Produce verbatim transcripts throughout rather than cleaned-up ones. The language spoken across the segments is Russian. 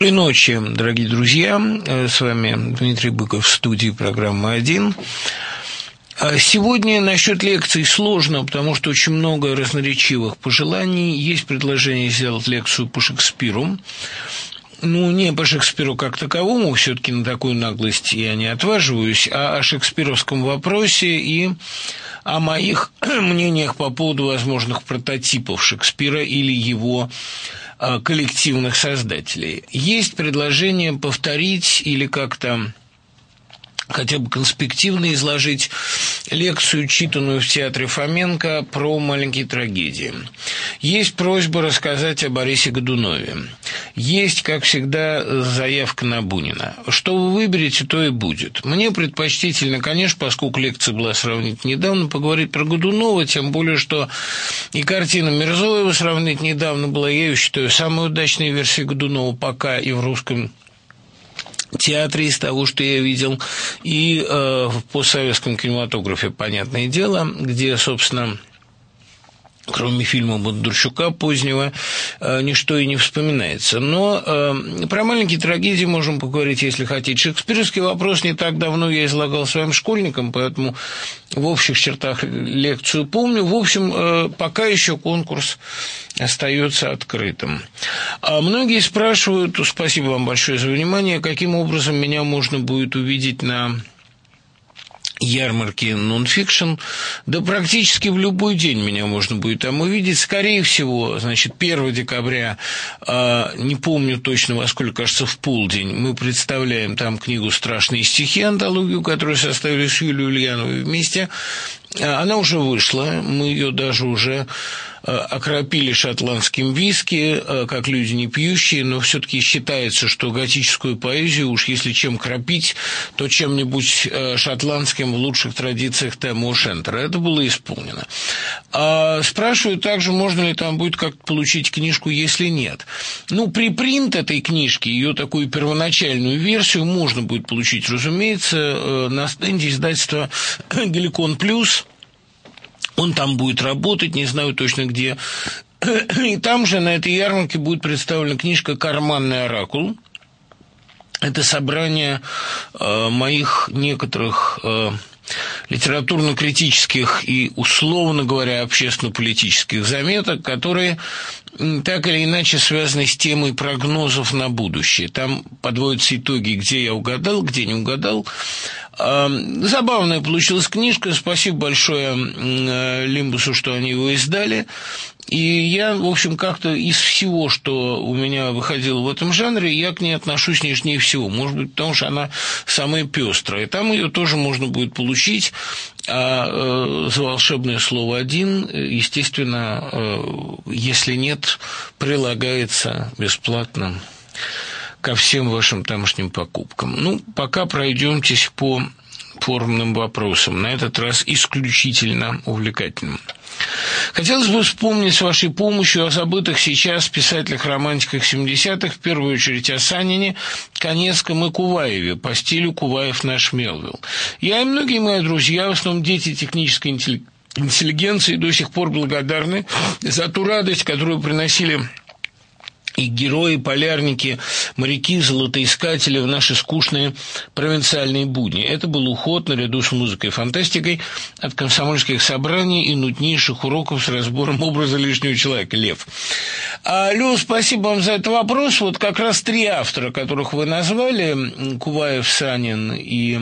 Доброй ночи, дорогие друзья. С вами Дмитрий Быков в студии программы «один». Сегодня насчет лекций сложно, потому что очень много разноречивых пожеланий. Есть предложение сделать лекцию по Шекспиру. Ну, не по Шекспиру как таковому, все-таки на такую наглость я не отваживаюсь, а о шекспировском вопросе и о моих мнениях по поводу возможных прототипов Шекспира или его коллективных создателей. Есть предложение повторить или как-то хотя бы конспективно изложить лекцию, читанную в театре Фоменко, про маленькие трагедии. Есть просьба рассказать о Борисе Годунове. Есть, как всегда, заявка на Бунина. Что вы выберете, то и будет. Мне предпочтительно, конечно, поскольку лекция была сравнительно недавно, поговорить про Годунова, тем более, что и картина Мирзоева сравнительно недавно была, я ее считаю, самой удачной версией Годунова пока и в русском театре из того, что я видел, и э, в постсоветском кинематографе, понятное дело, где, собственно, кроме фильма Бондарчука позднего, э, ничто и не вспоминается. Но э, про маленькие трагедии можем поговорить, если хотите. Шекспировский вопрос не так давно я излагал своим школьникам, поэтому в общих чертах лекцию помню. В общем, э, пока еще конкурс остается открытым. А многие спрашивают, спасибо вам большое за внимание, каким образом меня можно будет увидеть на ярмарки нон-фикшн, да практически в любой день меня можно будет там увидеть. Скорее всего, значит, первого декабря, э, не помню точно во сколько, кажется, в полдень, мы представляем там книгу «Страшные стихи», антологию, которую составили с Юлией Ульяновой вместе. Она уже вышла, мы ее даже уже окропили шотландским виски, как люди не пьющие, но все-таки считается, что готическую поэзию, уж если чем кропить, то чем-нибудь шотландским в лучших традициях Тэмма Шентера. Это было исполнено. А спрашивают также, можно ли там будет как-то получить книжку, если нет. Ну, припринт этой книжки, ее такую первоначальную версию можно будет получить, разумеется, на стенде издательства «Геликон Плюс». Он там будет работать, не знаю точно где. И там же, на этой ярмарке, будет представлена книжка «Карманный оракул». Это собрание э, моих некоторых э, литературно-критических и, условно говоря, общественно-политических заметок, которые так или иначе связаны с темой прогнозов на будущее. Там подводятся итоги, где я угадал, где не угадал. Забавная получилась книжка. Спасибо большое Лимбусу, что они его издали. И я, в общем, как-то из всего, что у меня выходило в этом жанре, я к ней отношусь нежнее всего. Может быть, потому что она самая пестрая. Там ее тоже можно будет получить. А за волшебное слово «один», естественно, если нет, прилагается бесплатно ко всем вашим тамошним покупкам. Ну, пока пройдемтесь по форумным вопросам, на этот раз исключительно увлекательным. Хотелось бы вспомнить с вашей помощью о забытых сейчас писателях-романтиках семидесятых, в первую очередь о Санине, Каневском и Куваеве, по стилю Куваев наш Мелвилл. Я и многие мои друзья, в основном дети технической интеллигенции, до сих пор благодарны за ту радость, которую приносили и герои, полярники, моряки, золотоискатели в наши скучные провинциальные будни. Это был уход наряду с музыкой и фантастикой от комсомольских собраний и нуднейших уроков с разбором образа лишнего человека. Лев. А, Лёв, спасибо вам за этот вопрос. Вот как раз три автора, которых вы назвали, Куваев, Санин и...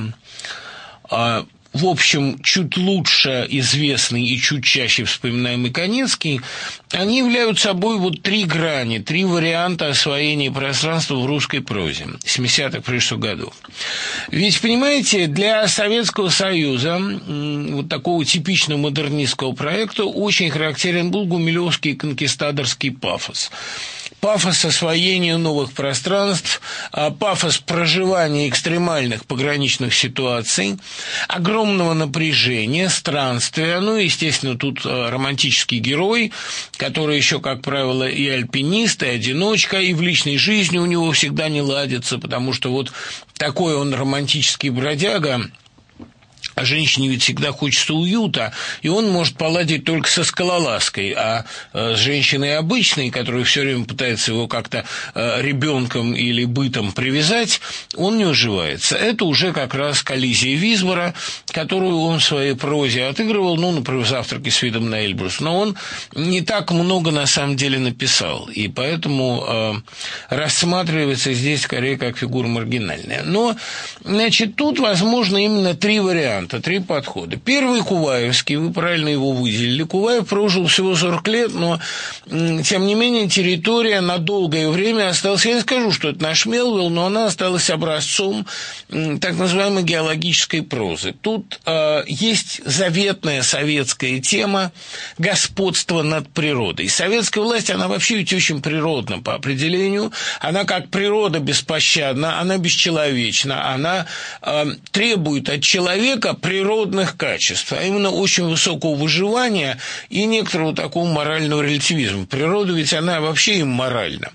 А, в общем, чуть лучше известный и чуть чаще вспоминаемый Каневский, они являются собой вот три грани, три варианта освоения пространства в русской прозе семидесятых прежде всего годов. Ведь, понимаете, для Советского Союза, вот такого типичного модернистского проекта, очень характерен был гумилевский конкистадорский пафос. Пафос освоения новых пространств, пафос проживания экстремальных пограничных ситуаций, огромного напряжения, странствия, ну, естественно, тут романтический герой, который еще, как правило, и альпинист, и одиночка, и в личной жизни у него всегда не ладится, потому что вот такой он романтический бродяга, А женщине ведь всегда хочется уюта, и он может поладить только со скалолазкой, а э, с женщиной обычной, которая все время пытается его как-то э, ребенком или бытом привязать, он не уживается. Это уже как раз коллизия Висбора, которую он в своей прозе отыгрывал, ну, например, в «Завтраке с видом на Эльбрус», но он не так много на самом деле написал, и поэтому э, рассматривается здесь скорее как фигура маргинальная. Но, значит, тут возможно именно три варианта. Три подхода. Первый — Куваевский, вы правильно его выделили. Куваев прожил всего сорок лет, но, тем не менее, территория на долгое время осталась, я не скажу, что это наш Мелвилл, но она осталась образцом так называемой геологической прозы. Тут э, есть заветная советская тема господства над природой. Советская власть, она вообще ведь очень природна по определению. Она как природа беспощадна, она бесчеловечна, она э, требует от человека природных качеств, а именно очень высокого выживания и некоторого такого морального релятивизма. Природа ведь она вообще имморальна.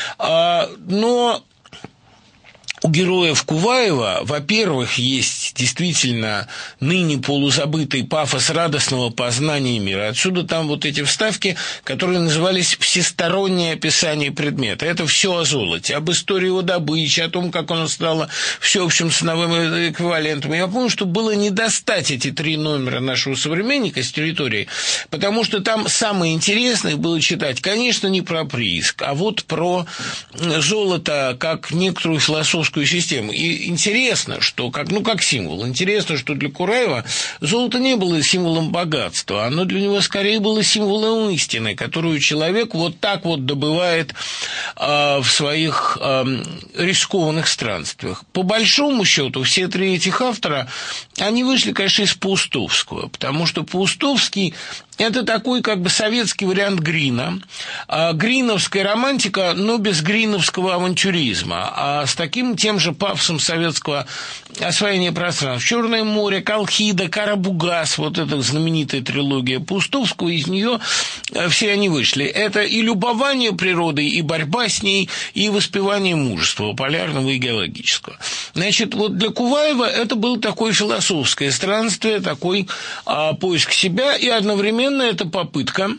Но у героев Куваева, во-первых, есть действительно ныне полузабытый пафос радостного познания мира. Отсюда там вот эти вставки, которые назывались «всестороннее описание предмета». Это все о золоте, об истории его добычи, о том, как оно стало всеобщим ценовым эквивалентом. Я помню, что было не достать эти три номера нашего современника с территории, потому что там самое интересное было читать, конечно, не про прииск, а вот про золото как некоторую философскую систему. И интересно, что, как, ну, как символ, интересно, что для Кураева золото не было символом богатства, оно для него скорее было символом истины, которую человек вот так вот добывает э, в своих э, рискованных странствиях. По большому счету, все три этих автора, они вышли, конечно, из Паустовского, потому что Паустовский — это такой как бы советский вариант Грина. А гриновская романтика, но без гриновского авантюризма, а с таким тем же пафосом советского освоения пространства. «Черное море», «Колхида», «Карабугас», вот эта знаменитая трилогия Паустовского, из нее все они вышли. Это и любование природой, и борьба с ней, и воспевание мужества, полярного и геологического. Значит, вот для Куваева это было такое философское странствие, такой а, поиск себя, и одновременно это попытка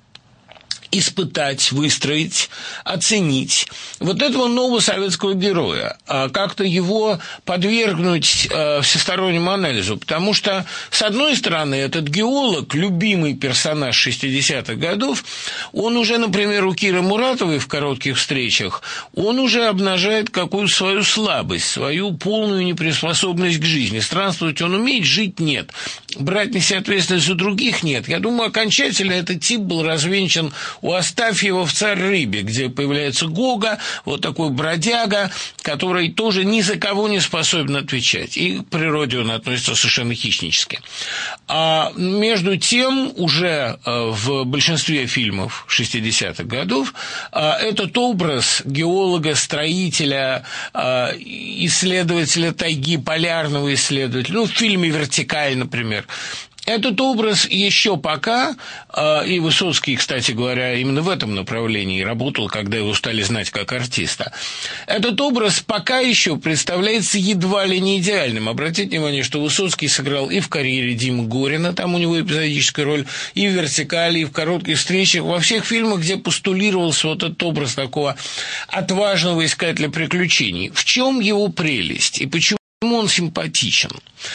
испытать, выстроить, оценить вот этого нового советского героя, как-то его подвергнуть всестороннему анализу, потому что, с одной стороны, этот геолог, любимый персонаж шестидесятых годов, он уже, например, у Киры Муратовой в «Коротких встречах», он уже обнажает какую-то свою слабость, свою полную неприспособленность к жизни. Странствовать он умеет, жить нет. Брать на себя ответственность за других нет. Я думаю, окончательно этот тип был развенчан у Астафьева в «Царь рыбе», где появляется Гога, вот такой бродяга, который тоже ни за кого не способен отвечать. И к природе он относится совершенно хищнически. А между тем, уже в большинстве фильмов шестидесятых годов этот образ геолога, строителя, исследователя тайги, полярного исследователя, ну, в фильме «Вертикаль», например, этот образ еще пока, и Высоцкий, кстати говоря, именно в этом направлении работал, когда его стали знать как артиста, этот образ пока еще представляется едва ли не идеальным. Обратите внимание, что Высоцкий сыграл и в «Карьере» Димы Горина, там у него эпизодическая роль, и в «Вертикали», и в «Коротких встречах», во всех фильмах, где постулировался вот этот образ такого отважного искателя приключений. В чем его прелесть и почему он симпатичен?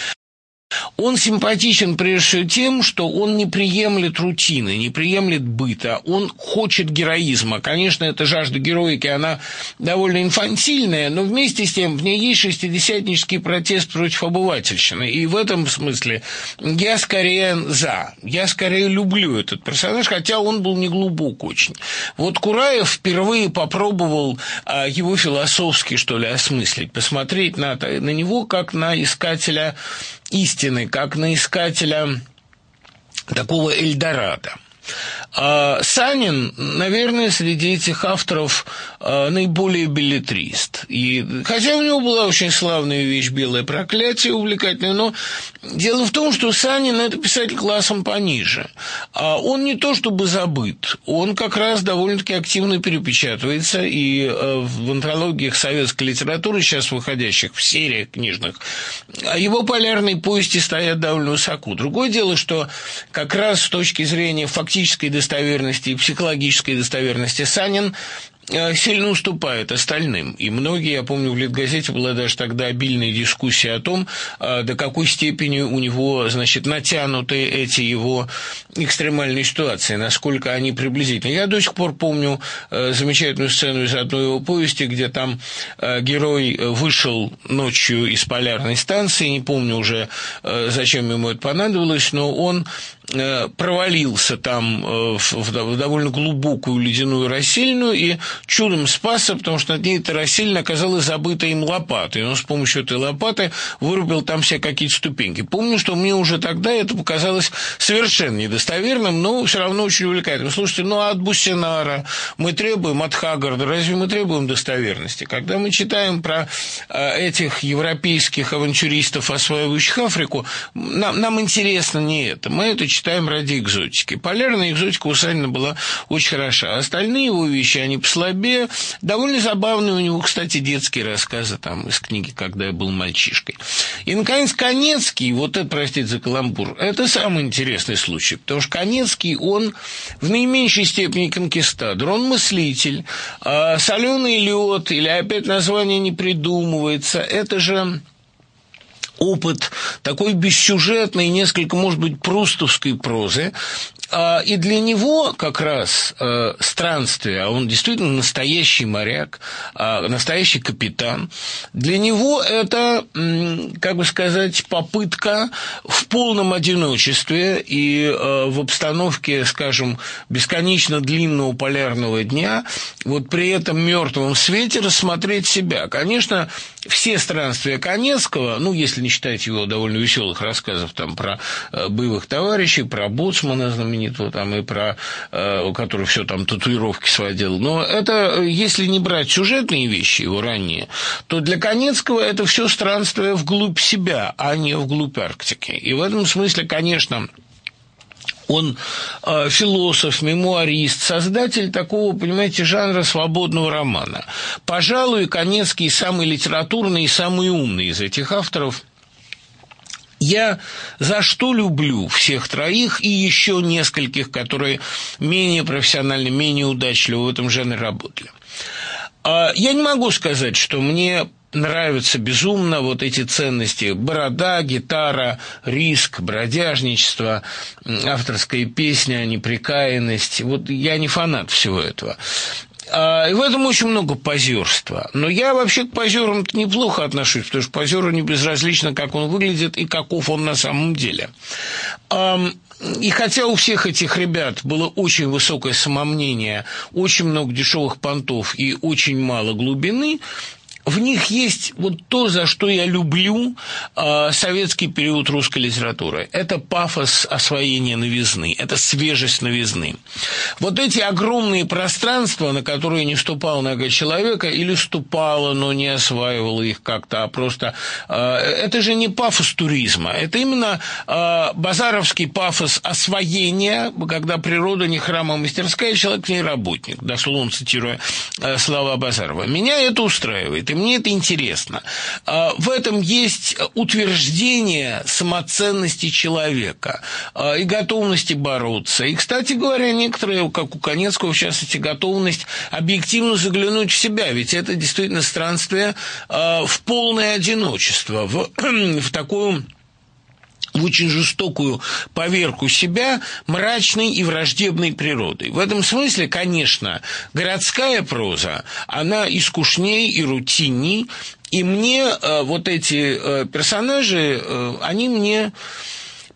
Он симпатичен прежде всего тем, что он не приемлет рутины, не приемлет быта, он хочет героизма. Конечно, эта жажда героики, она довольно инфантильная, но вместе с тем в ней есть шестидесятнический протест против обывательщины. И в этом смысле я скорее за, я скорее люблю этот персонаж, хотя он был не глубок очень. Вот Кураев впервые попробовал а, его философски, что ли, осмыслить, посмотреть на, на него как на искателя истины, как на искателя такого Эльдорадо. А Санин, наверное, среди этих авторов а, наиболее беллетрист. И, хотя у него была очень славная вещь «Белое проклятие», увлекательная, но дело в том, что Санин – это писатель классом пониже. А он не то чтобы забыт, он как раз довольно-таки активно перепечатывается, и а, в антологиях советской литературы, сейчас выходящих в сериях книжных, его полярные повести стоят довольно высоко. Другое дело, что как раз с точки зрения фактической достоверности и психологической достоверности Санин сильно уступает остальным. И многие, я помню, в Литгазете была даже тогда обильная дискуссия о том, до какой степени у него, значит, натянуты эти его экстремальные ситуации, насколько они приблизительны. Я до сих пор помню замечательную сцену из одной его повести, где там герой вышел ночью из полярной станции, не помню уже, зачем ему это понадобилось, но он провалился там в довольно глубокую ледяную расселину и чудом спасся, потому что над ней эта расселина оказалась забыта им лопатой. И он с помощью этой лопаты вырубил там все какие-то ступеньки. Помню, что мне уже тогда это показалось совершенно недостоверным, но все равно очень увлекательным. Слушайте, ну а от Буссенара мы требуем, от Хаггарда, разве мы требуем достоверности? Когда мы читаем про этих европейских авантюристов, осваивающих Африку, нам, нам интересно не это. Мы это читаем ради экзотики. Полярная экзотика у Санина была очень хороша. Остальные его вещи, они послабее. Довольно забавные у него, кстати, детские рассказы там из книги «Когда я был мальчишкой». И, наконец, Канецкий, вот это, простите за каламбур, это самый интересный случай, потому что Канецкий, он в наименьшей степени конкистадор, он мыслитель. А «Соленый лед» или опять название не придумывается, это же опыт такой бессюжетной, несколько, может быть, прустовской прозы. И для него как раз странствие, а он действительно настоящий моряк, настоящий капитан, для него это, как бы сказать, попытка в полном одиночестве и в обстановке, скажем, бесконечно длинного полярного дня, вот при этом мертвом свете рассмотреть себя. Конечно, все странствия Канецкого, ну, если не считать его довольно веселых рассказов там про боевых товарищей, про боцмана знаменитого, там, и про, у которого все там татуировки сводил. Но это, если не брать сюжетные вещи его ранние, то для Канецкого это все странствие вглубь себя, а не вглубь Арктики. И в этом смысле, конечно, он э, философ, мемуарист, создатель такого, понимаете, жанра свободного романа. Пожалуй, Канецкий самый литературный и самый умный из этих авторов. Я за что люблю всех троих и еще нескольких, которые менее профессионально, менее удачливо в этом жанре работали. Я не могу сказать, что мне нравятся безумно вот эти ценности: борода, гитара, риск, бродяжничество, авторская песня, непрекаянность. Вот я не фанат всего этого. И в этом очень много позерства. Но я вообще к позерам-то неплохо отношусь, потому что позеру не безразлично, как он выглядит и каков он на самом деле. И хотя у всех этих ребят было очень высокое самомнение, очень много дешевых понтов и очень мало глубины, в них есть вот то, за что я люблю э, советский период русской литературы. Это пафос освоения новизны, это свежесть новизны. Вот эти огромные пространства, на которые не ступала нога человека, или ступала, но не осваивала их как-то, а просто... Э, это же не пафос туризма, это именно э, базаровский пафос освоения, когда природа не храм, а мастерская, человек в ней работник, дословно цитируя э, слова Базарова. Меня это устраивает. И мне это интересно. В этом есть утверждение самоценности человека и готовности бороться. И, кстати говоря, некоторые, как у Канецкого, в частности, готовность объективно заглянуть в себя. Ведь это действительно странствие в полное одиночество, в, в такую... в очень жестокую поверку себя мрачной и враждебной природой. В этом смысле, конечно, городская проза, она и скучней, и рутинней, и мне э, вот эти э, персонажи, э, они мне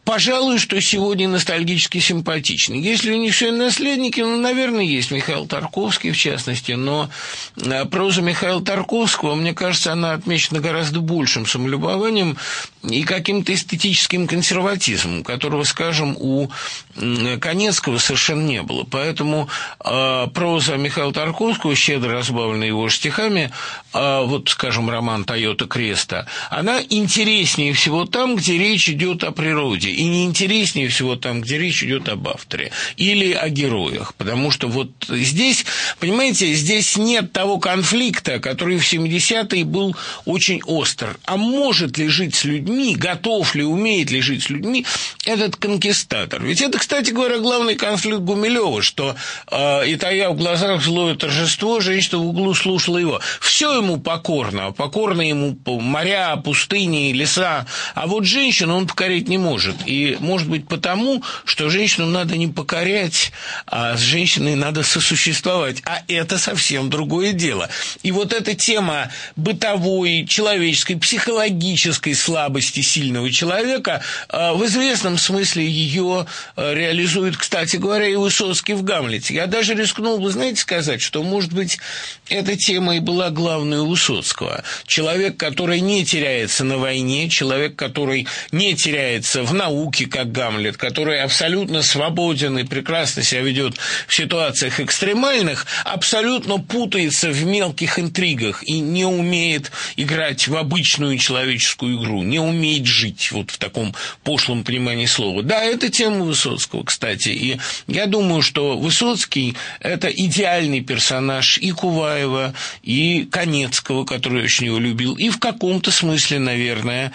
пожалуй, что сегодня ностальгически симпатичны. Если не все наследники, ну, наверное, есть Михаил Тарковский, в частности, но проза Михаила Тарковского, мне кажется, она отмечена гораздо большим самолюбованием и каким-то эстетическим консерватизмом, которого, скажем, у Каневского совершенно не было. Поэтому э, проза Михаила Тарковского, щедро разбавленная его стихами, э, вот, скажем, роман «Тойота Креста», она интереснее всего там, где речь идет о природе, и неинтереснее всего там, где речь идет об авторе или о героях, потому что вот здесь, понимаете, здесь нет того конфликта, который в семидесятые был очень остр. А может ли жить с людьми, готов ли, умеет ли жить с людьми этот конкистатор? Ведь это, кстати говоря, главный конфликт Гумилёва, что э, и тая в глазах злое торжество, женщина в углу слушала его. Все ему покорно, покорно ему моря, пустыни, леса, а вот женщину он покорить не может. И, может быть, потому, что женщину надо не покорять, а с женщиной надо сосуществовать. А это совсем другое дело. И вот эта тема бытовой, человеческой, психологической слабости сильного человека в известном смысле ее реализует, кстати говоря, и Высоцкий в «Гамлете». Я даже рискнул бы, знаете, сказать, что, может быть, эта тема и была главной у Высоцкого. Человек, который не теряется на войне, человек, который не теряется в науке, как Гамлет, который абсолютно свободен и прекрасно себя ведет в ситуациях экстремальных, абсолютно путается в мелких интригах и не умеет играть в обычную человеческую игру, не умеет жить, вот в таком пошлом понимании слова. Да, это тема Высоцкого, кстати, и я думаю, что Высоцкий – это идеальный персонаж и Куваева, и Каневского, который очень его любил, и в каком-то смысле, наверное,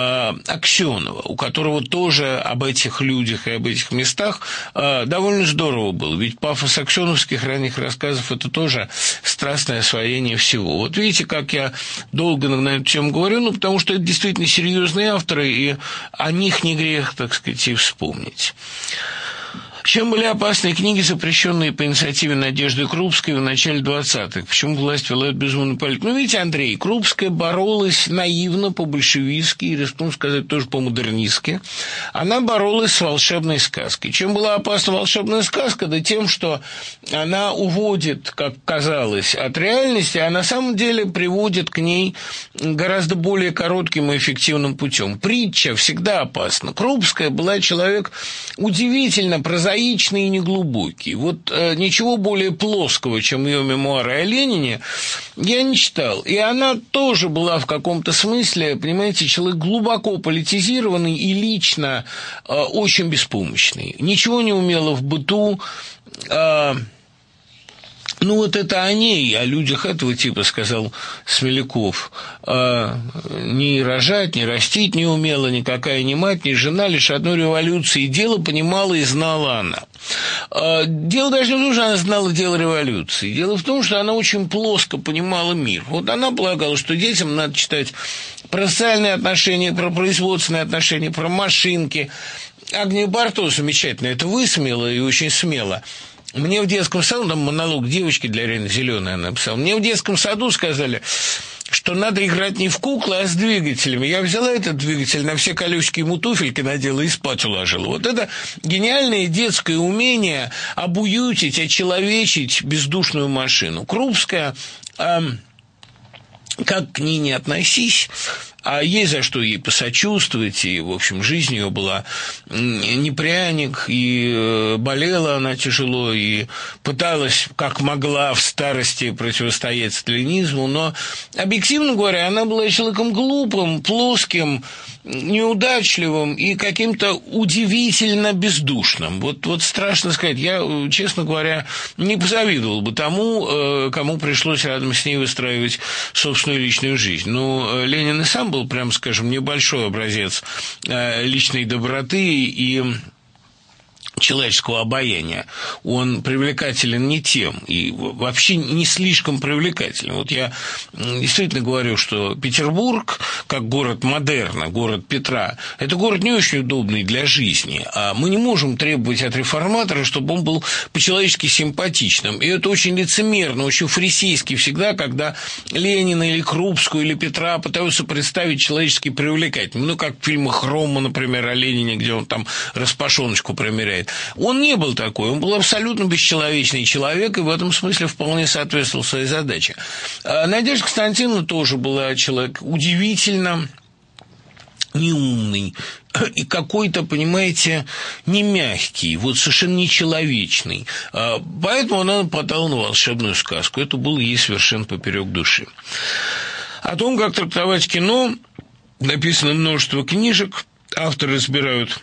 Аксенова, у которого тоже об этих людях и об этих местах довольно здорово было. Ведь пафос аксеновских ранних рассказов – это тоже страстное освоение всего. Вот видите, как я долго на эту тему говорю, ну, потому что это действительно серьезные авторы, и о них не грех, так сказать, и вспомнить. Чем были опасные книги, запрещенные по инициативе Надежды Крупской в начале двадцатых? Почему власть вела безумную политику? Ну, видите, Андрей, Крупская боролась наивно, по-большевистски, и, рискну сказать, тоже по-модернистски. Она боролась с волшебной сказкой. Чем была опасна волшебная сказка? Да тем, что она уводит, как казалось, от реальности, а на самом деле приводит к ней гораздо более коротким и эффективным путем. Притча всегда опасна. Крупская была человек удивительно прозаичный и неглубокий. Вот э, ничего более плоского, чем ее мемуары о Ленине, я не читал. И она тоже была в каком-то смысле, понимаете, человек глубоко политизированный и лично э, очень беспомощный. Ничего не умела в быту. Э, Ну, вот это о ней, о людях этого типа, сказал Смеляков. А, ни рожать, ни растить не умела, никакая ни мать, ни жена, лишь одной революции дело понимала и знала она. А, дело даже не в том, что она знала дело революции. Дело в том, что она очень плоско понимала мир. Вот она полагала, что детям надо читать про социальные отношения, про производственные отношения, про машинки. Агния Барто замечательно это высмеяла и очень смело. Мне в детском саду, там монолог девочки для Рины Зеленой она написала, мне в детском саду сказали, что надо играть не в куклы, а с двигателями. Я взяла этот двигатель, на все колесики ему туфельки надела и спать уложила. Вот это гениальное детское умение обуютить, очеловечить бездушную машину. Крупская, э, как к ней не относись, а есть за что ей посочувствовать, и, в общем, жизнь ее была не пряник, и болела она тяжело, и пыталась, как могла, в старости противостоять сталинизму, но, объективно говоря, она была человеком глупым, плоским, неудачливым и каким-то удивительно бездушным. Вот, вот страшно сказать, я, честно говоря, не позавидовал бы тому, кому пришлось рядом с ней выстраивать собственную личную жизнь. Но Ленин и сам был, прямо скажем, небольшой образец личной доброты и человеческого обаяния. Он привлекателен не тем, и вообще не слишком привлекателен. Вот я действительно говорю, что Петербург, как город модерна, город Петра. Это город не очень удобный для жизни. А мы не можем требовать от реформатора, чтобы он был по-человечески симпатичным. И это очень лицемерно, очень фарисейски всегда, когда Ленина или Крупскую или Петра пытаются представить человечески привлекательным. Ну, как в фильмах Рома, например, о Ленине, где он там распашоночку промеряет. Он не был такой, он был абсолютно бесчеловечный человек, и в этом смысле вполне соответствовал своей задаче. Надежда Константиновна тоже была человек удивительно неумный и какой-то, понимаете, не мягкий, вот совершенно нечеловечный. Поэтому она нападала на волшебную сказку. Это было ей совершенно поперек души. О том, как трактовать кино, написано множество книжек. Авторы разбирают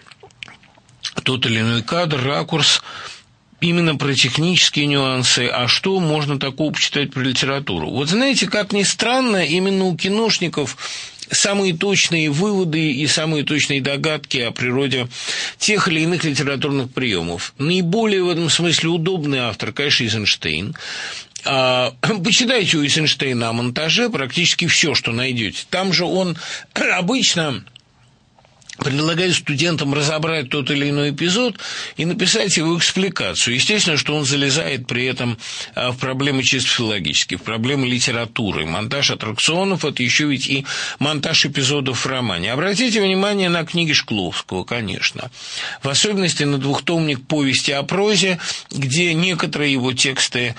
тот или иной кадр, ракурс, именно про технические нюансы, а что можно такого почитать про литературу. Вот знаете, как ни странно, именно у киношников самые точные выводы и самые точные догадки о природе тех или иных литературных приемов. Наиболее в этом смысле удобный автор, конечно, Эйзенштейн. Почитайте у Эйзенштейна о монтаже практически все, что найдете. Там же он обычно предлагает студентам разобрать тот или иной эпизод и написать его экспликацию. Естественно, что он залезает при этом в проблемы чисто филологические, в проблемы литературы. Монтаж аттракционов – это еще ведь и монтаж эпизодов в романе. Обратите внимание на книги Шкловского, конечно. В особенности на двухтомник «Повести о прозе», где некоторые его тексты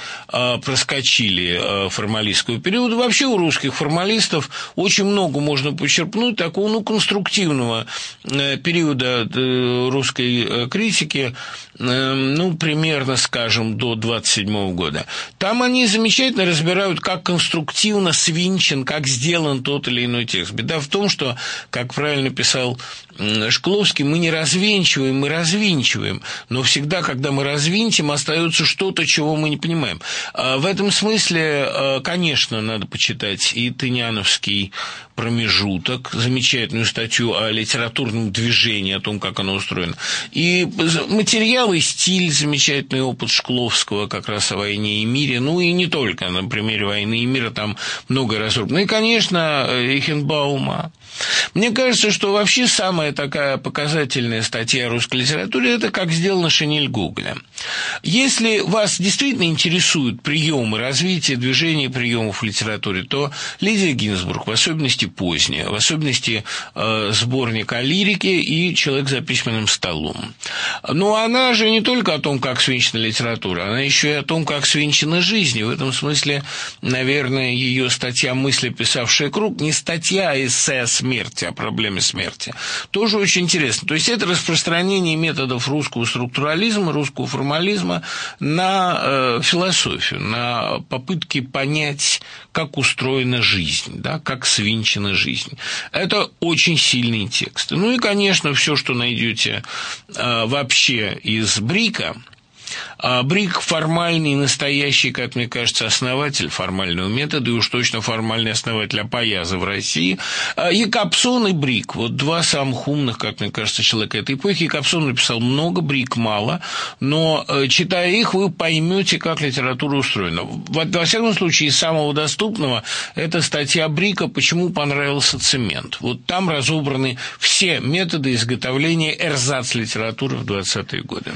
проскочили формалистского периода. Вообще у русских формалистов очень много можно почерпнуть такого, ну, конструктивного периода русской критики, ну, примерно, скажем, до двадцать седьмого года. Там они замечательно разбирают, как конструктивно свинчен, как сделан тот или иной текст. Беда в том, что, как правильно писал Шкловский, мы не развенчиваем, мы развинчиваем. Но всегда, когда мы развинтим, остается что-то, чего мы не понимаем. В этом смысле, конечно, надо почитать и Тыняновский «Промежуток», замечательную статью о литературном движении, о том, как оно устроено. И материал и стиль, замечательный опыт Шкловского как раз о «Войне и мире». Ну и не только, на примере «Войны и мира» там многое разрублено. Ну и, конечно, Эйхенбаума. Мне кажется, что вообще самая такая показательная статья о русской литературе – это «Как сделана шинель Гоголя». Если вас действительно интересуют приемы развития, движения приемов в литературе, то Лидия Гинзбург, в особенности поздняя, в особенности э, сборник о лирике и «Человек за письменным столом». Но она же не только о том, как свинчена литература, она еще и о том, как свинчена жизнь. И в этом смысле, наверное, ее статья «Мысли, писавшие круг» не статья, а эссе о смерти, о проблеме смерти. Тоже очень интересно. То есть это распространение методов русского структурализма, русского формализма на э, философию, на попытки понять, как устроена жизнь, да, как свинчена жизнь. Это очень сильные тексты. Ну и, конечно, все, что найдете э, вообще из Брика. А Брик – формальный, настоящий, как мне кажется, основатель формального метода, и уж точно формальный основатель Апояза в России. Якобсон и Брик – вот два самых умных, как мне кажется, человека этой эпохи. Якобсон написал много, Брик мало, но, читая их, вы поймете, как литература устроена. Во всяком случае, из самого доступного – это статья Брика «Почему понравился цемент». Вот там разобраны все методы изготовления эрзац-литературы в двадцатые годы.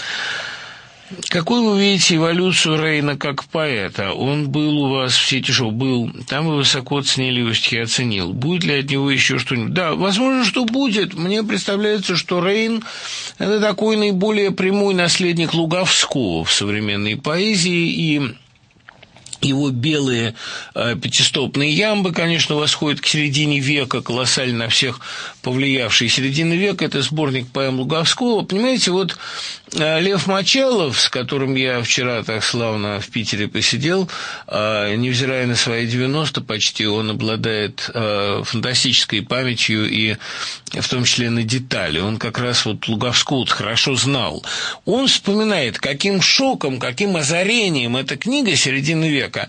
Какую вы видите эволюцию Рейна как поэта? Он был у вас в сети шоу, был, там вы высоко оценили его стихи, оценил. Будет ли от него еще что-нибудь? Да, возможно, что будет. Мне представляется, что Рейн – это такой наиболее прямой наследник Луговского в современной поэзии, и его белые э, пятистопные ямбы, конечно, восходят к середине века, колоссально на всех повлиявшие. Середина века – это сборник поэм Луговского. Понимаете, вот э, Лев Мочалов, с которым я вчера так славно в Питере посидел, э, невзирая на свои девяносто почти, он обладает э, фантастической памятью и в том числе на детали. Он как раз вот Луговского хорошо знал. Он вспоминает, каким шоком, каким озарением эта книга середины века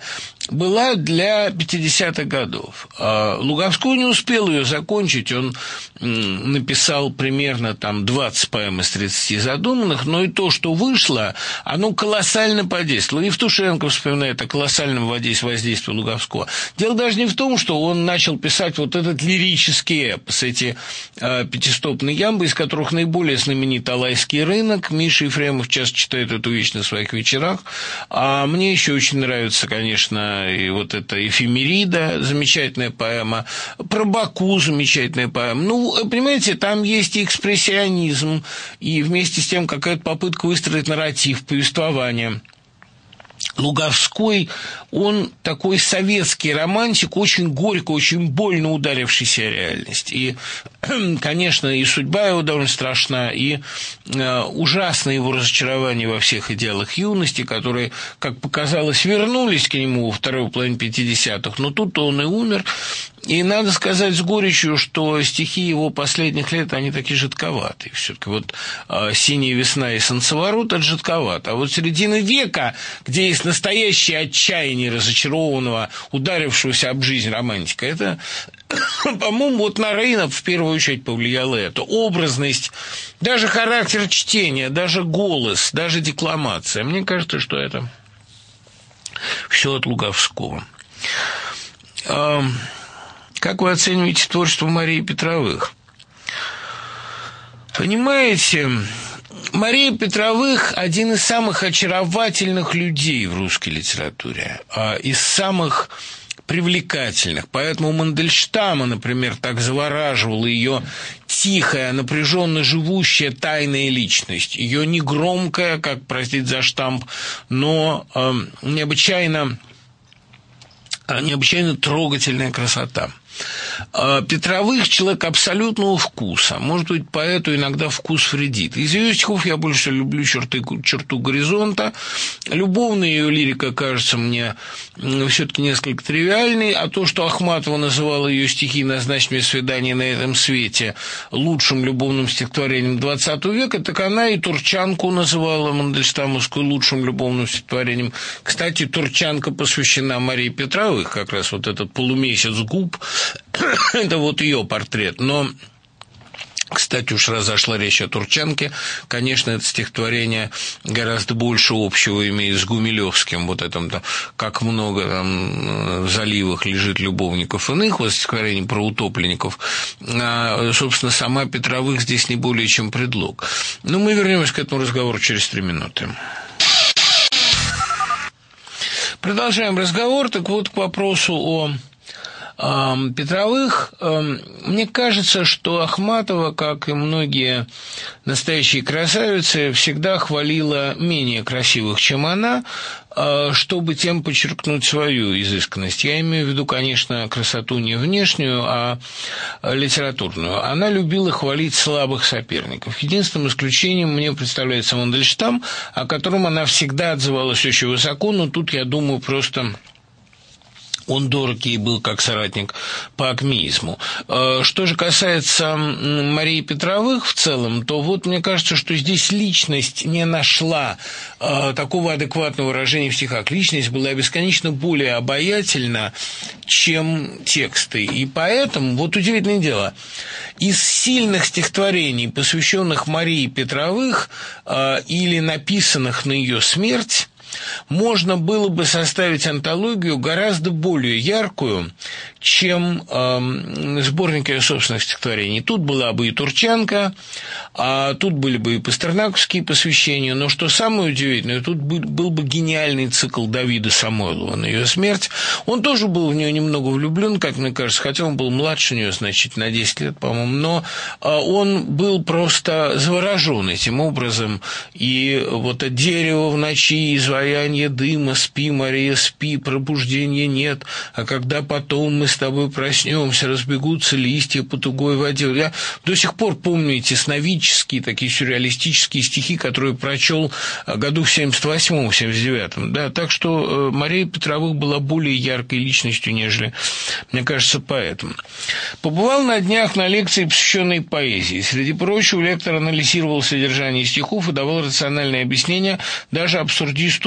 была для пятидесятых годов. Луговской не успел ее закончить, он написал примерно там двадцать поэм из тридцати задуманных, но и то, что вышло, оно колоссально подействовало. Евтушенко вспоминает о колоссальном воздействии Луговского. Дело даже не в том, что он начал писать вот этот лирический эпос, эти э, пятистопные ямбы, из которых наиболее знаменит «Алайский рынок». Миша Ефремов часто читает эту вещь на своих вечерах. А мне еще очень нравится, конечно, и вот эта «Эфемерида», замечательная поэма, про Баку замечательная поэма. Ну, понимаете, там есть и экспрессионизм, и вместе с тем какая-то попытка выстроить нарратив, повествование. Луговской, он такой советский романтик, очень горько, очень больно ударившийся о реальность. И, конечно, и судьба его довольно страшна, и э, ужасно его разочарование во всех идеалах юности, которые, как показалось, вернулись к нему во второй половине пятидесятых, но тут он и умер. И надо сказать с горечью, что стихи его последних лет, они такие жидковатые. Все-таки вот э, «Синяя весна» и «Солнцеворот» — это жидковато. А вот середина века, где есть настоящее отчаяние разочарованного, ударившегося об жизнь романтика, это, по-моему, вот на Рейна в первую очередь повлияло это. Образность, даже характер чтения, даже голос, даже декламация. Мне кажется, что это все от Луговского. Как вы оцениваете творчество Марии Петровых? Понимаете, Мария Петровых – один из самых очаровательных людей в русской литературе, из самых привлекательных. Поэтому Мандельштама, например, так завораживала ее тихая, напряженно живущая тайная личность. Ее не громкая, как, простите за штамп, но э, необычайно, необычайно трогательная красота. Петровых человек абсолютного вкуса. Может быть, поэту иногда вкус вредит. Из ее стихов я больше люблю черты, черту горизонта. Любовная ее лирика кажется мне все-таки несколько тривиальной, а то, что Ахматова называла ее стихи «Назначь мне свидание на этом свете» лучшим любовным стихотворением двадцатого века, так она и «Турчанку» называла мандельштамовскую лучшим любовным стихотворением. Кстати, «Турчанка» посвящена Марии Петровых, как раз вот этот полумесяц губ. Это вот ее портрет. Но, кстати, уж раз зашла речь о Турчанке, конечно, это стихотворение гораздо больше общего имеет с Гумилевским, вот этом-то, как много там в заливах лежит любовников иных, вот стихотворение про утопленников. А, собственно, сама Петровых здесь не более чем предлог. Но мы вернемся к этому разговору через три минуты. Продолжаем разговор. Так вот, к вопросу о Петровых. Мне кажется, что Ахматова, как и многие настоящие красавицы, всегда хвалила менее красивых, чем она, чтобы тем подчеркнуть свою изысканность. Я имею в виду, конечно, красоту не внешнюю, а литературную. Она любила хвалить слабых соперников. Единственным исключением мне представляется Мандельштам, о котором она всегда отзывалась очень высоко, но тут, я думаю, просто... он дорог ей был как соратник по акмеизму. Что же касается Марии Петровых в целом, то вот мне кажется, что здесь личность не нашла такого адекватного выражения в стихах. Личность была бесконечно более обаятельна, чем тексты. И поэтому, вот удивительное дело, из сильных стихотворений, посвященных Марии Петровых или написанных на ее смерть, можно было бы составить антологию гораздо более яркую, чем э, сборник ее собственных стихотворений. Тут была бы и Турчанка, а тут были бы и пастернаковские посвящения, но что самое удивительное, тут был, был бы гениальный цикл Давида Самойлова на ее смерть. Он тоже был в нее немного влюблен, как мне кажется, хотя он был младше нее, значит, на десять лет, по-моему, но э, он был просто заворожен этим образом. И вот это дерево в ночи, изваяние дыма, спи, Мария, спи, пробуждения нет, а когда потом мы с тобой проснемся, разбегутся листья по тугой воде. Я до сих пор помню эти сновидческие, такие сюрреалистические стихи, которые прочел году в семьдесят восьмом, семьдесят девятом. Да, так что Мария Петровых была более яркой личностью, нежели, мне кажется, поэтом. Побывал на днях на лекции, посвященной поэзии. Среди прочего, лектор анализировал содержание стихов и давал рациональное объяснение даже абсурдисту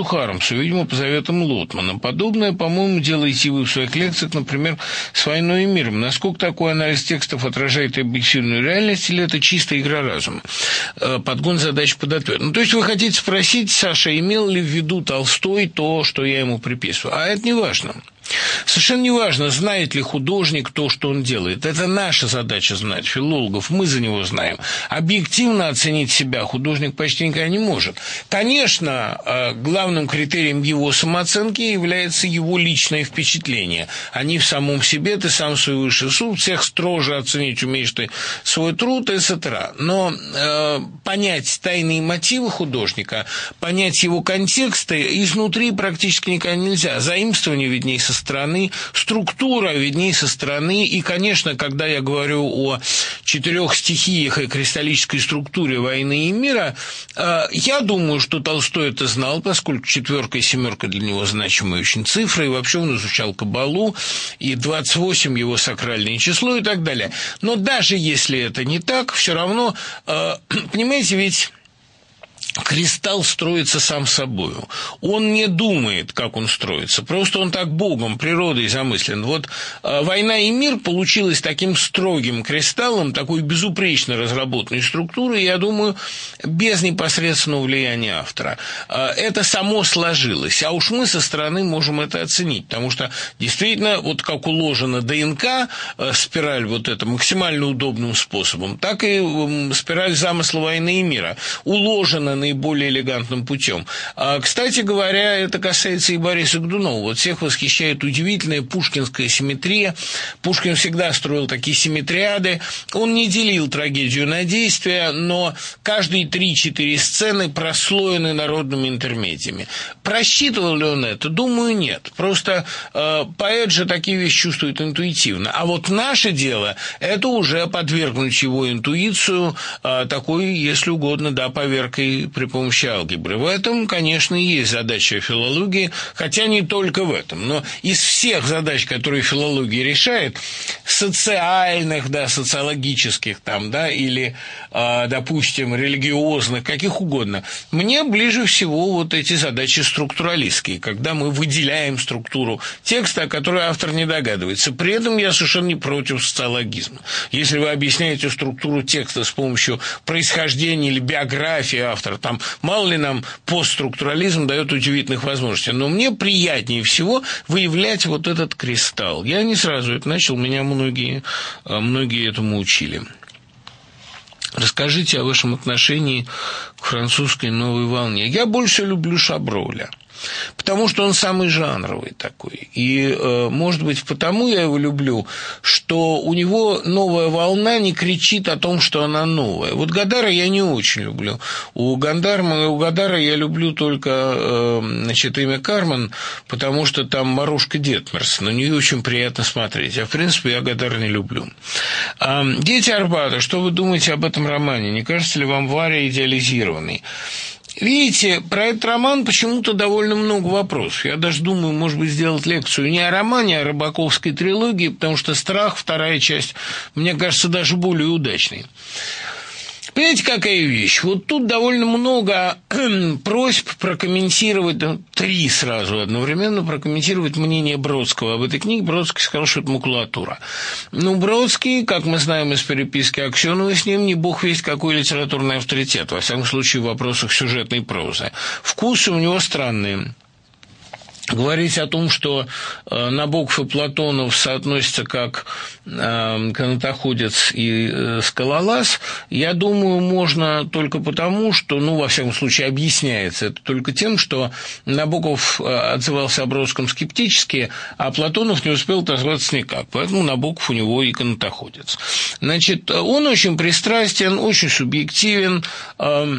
Хармсу, видимо, по заветам Лотмана. Подобное, по-моему, делаете вы в своих лекциях, например, с «Войной и миром». Насколько такой анализ текстов отражает объективную реальность, или это чистая игра разума? Подгон задач под ответ. Ну, то есть вы хотите спросить, Саша, имел ли в виду Толстой то, что я ему приписываю? А это не важно. Совершенно не важно, знает ли художник то, что он делает. Это наша задача знать, филологов, мы за него знаем. Объективно оценить себя художник почти никогда не может. Конечно, главным критерием его самооценки является его личное впечатление. Они в самом себе, ты сам свой высший суд, всех строже оценить умеешь ты свой труд, и цетера. Но э, понять тайные мотивы художника, понять его контексты изнутри практически никогда нельзя. Заимствование виднее со стороны, структура виднее со стороны, и, конечно, когда я говорю о четырех стихиях и кристаллической структуре «Войны и мира», я думаю, что Толстой это знал, поскольку четверка и семерка для него значимые очень цифры, и вообще он изучал каббалу, и двадцать восемь его сакральное число и так далее. Но даже если это не так, все равно, понимаете, ведь кристалл строится сам собою. Он не думает, как он строится. Просто он так Богом, природой замыслен. Вот э, «Война и мир» получилась таким строгим кристаллом, такой безупречно разработанной структурой, я думаю, без непосредственного влияния автора. Э, это само сложилось. А уж мы со стороны можем это оценить. Потому что, действительно, вот как уложена ДНК, э, спираль вот эта, максимально удобным способом, так и э, спираль замысла «Войны и мира» уложена наиболее элегантным путем. А, кстати говоря, это касается и Бориса Годунова. Вот всех восхищает удивительная пушкинская симметрия. Пушкин всегда строил такие симметриады. Он не делил трагедию на действия, но каждые три-четыре сцены прослоены народными интермедиями. Просчитывал ли он это? Думаю, нет. Просто э, поэт же такие вещи чувствует интуитивно. А вот наше дело – это уже подвергнуть его интуицию э, такой, если угодно, да, поверкой при помощи алгебры. В этом, конечно, и есть задача филологии, хотя не только в этом. Но из всех задач, которые филология решает, социальных, да, социологических там, да, или, э, допустим, религиозных, каких угодно, мне ближе всего вот эти задачи структуралистские, когда мы выделяем структуру текста, о которой автор не догадывается. При этом я совершенно не против социологизма. Если вы объясняете структуру текста с помощью происхождения или биографии автора, там мало ли нам постструктурализм дает удивительных возможностей. Но мне приятнее всего выявлять вот этот кристалл. Я не сразу это начал, меня многие, многие этому учили. Расскажите о вашем отношении к французской новой волне. Я больше люблю Шаброля, потому что он самый жанровый такой. И, может быть, потому я его люблю, что у него новая волна не кричит о том, что она новая. Вот Годара я не очень люблю. У, Гандарма, у Годара я люблю только, значит, имя Кармен, потому что там Марушка Детмерс. На нее очень приятно смотреть. А, в принципе, я Годара не люблю. «Дети Арбата». Что вы думаете об этом романе? Не кажется ли вам Варя идеализированной? Видите, про этот роман почему-то довольно много вопросов. Я даже думаю, может быть, сделать лекцию не о романе, а о Рыбаковской трилогии, потому что «Страх», вторая часть, мне кажется, даже более удачной. Понимаете, какая вещь? Вот тут довольно много просьб прокомментировать, ну, три сразу одновременно, прокомментировать мнение Бродского об этой книге. Бродский сказал, что это макулатура. Ну, Бродский, как мы знаем из переписки Аксёновой с ним, не бог весть какой литературный авторитет, во всяком случае в вопросах сюжетной прозы. Вкусы у него странные. Говорить о том, что э, Набоков и Платонов соотносятся как э, канатоходец и э, скалолаз, я думаю, можно только потому, что, ну, во всяком случае, объясняется это только тем, что Набоков э, отзывался о Бродском скептически, а Платонов не успел отозваться никак, поэтому Набоков у него и канатоходец. Значит, он очень пристрастен, очень субъективен, э,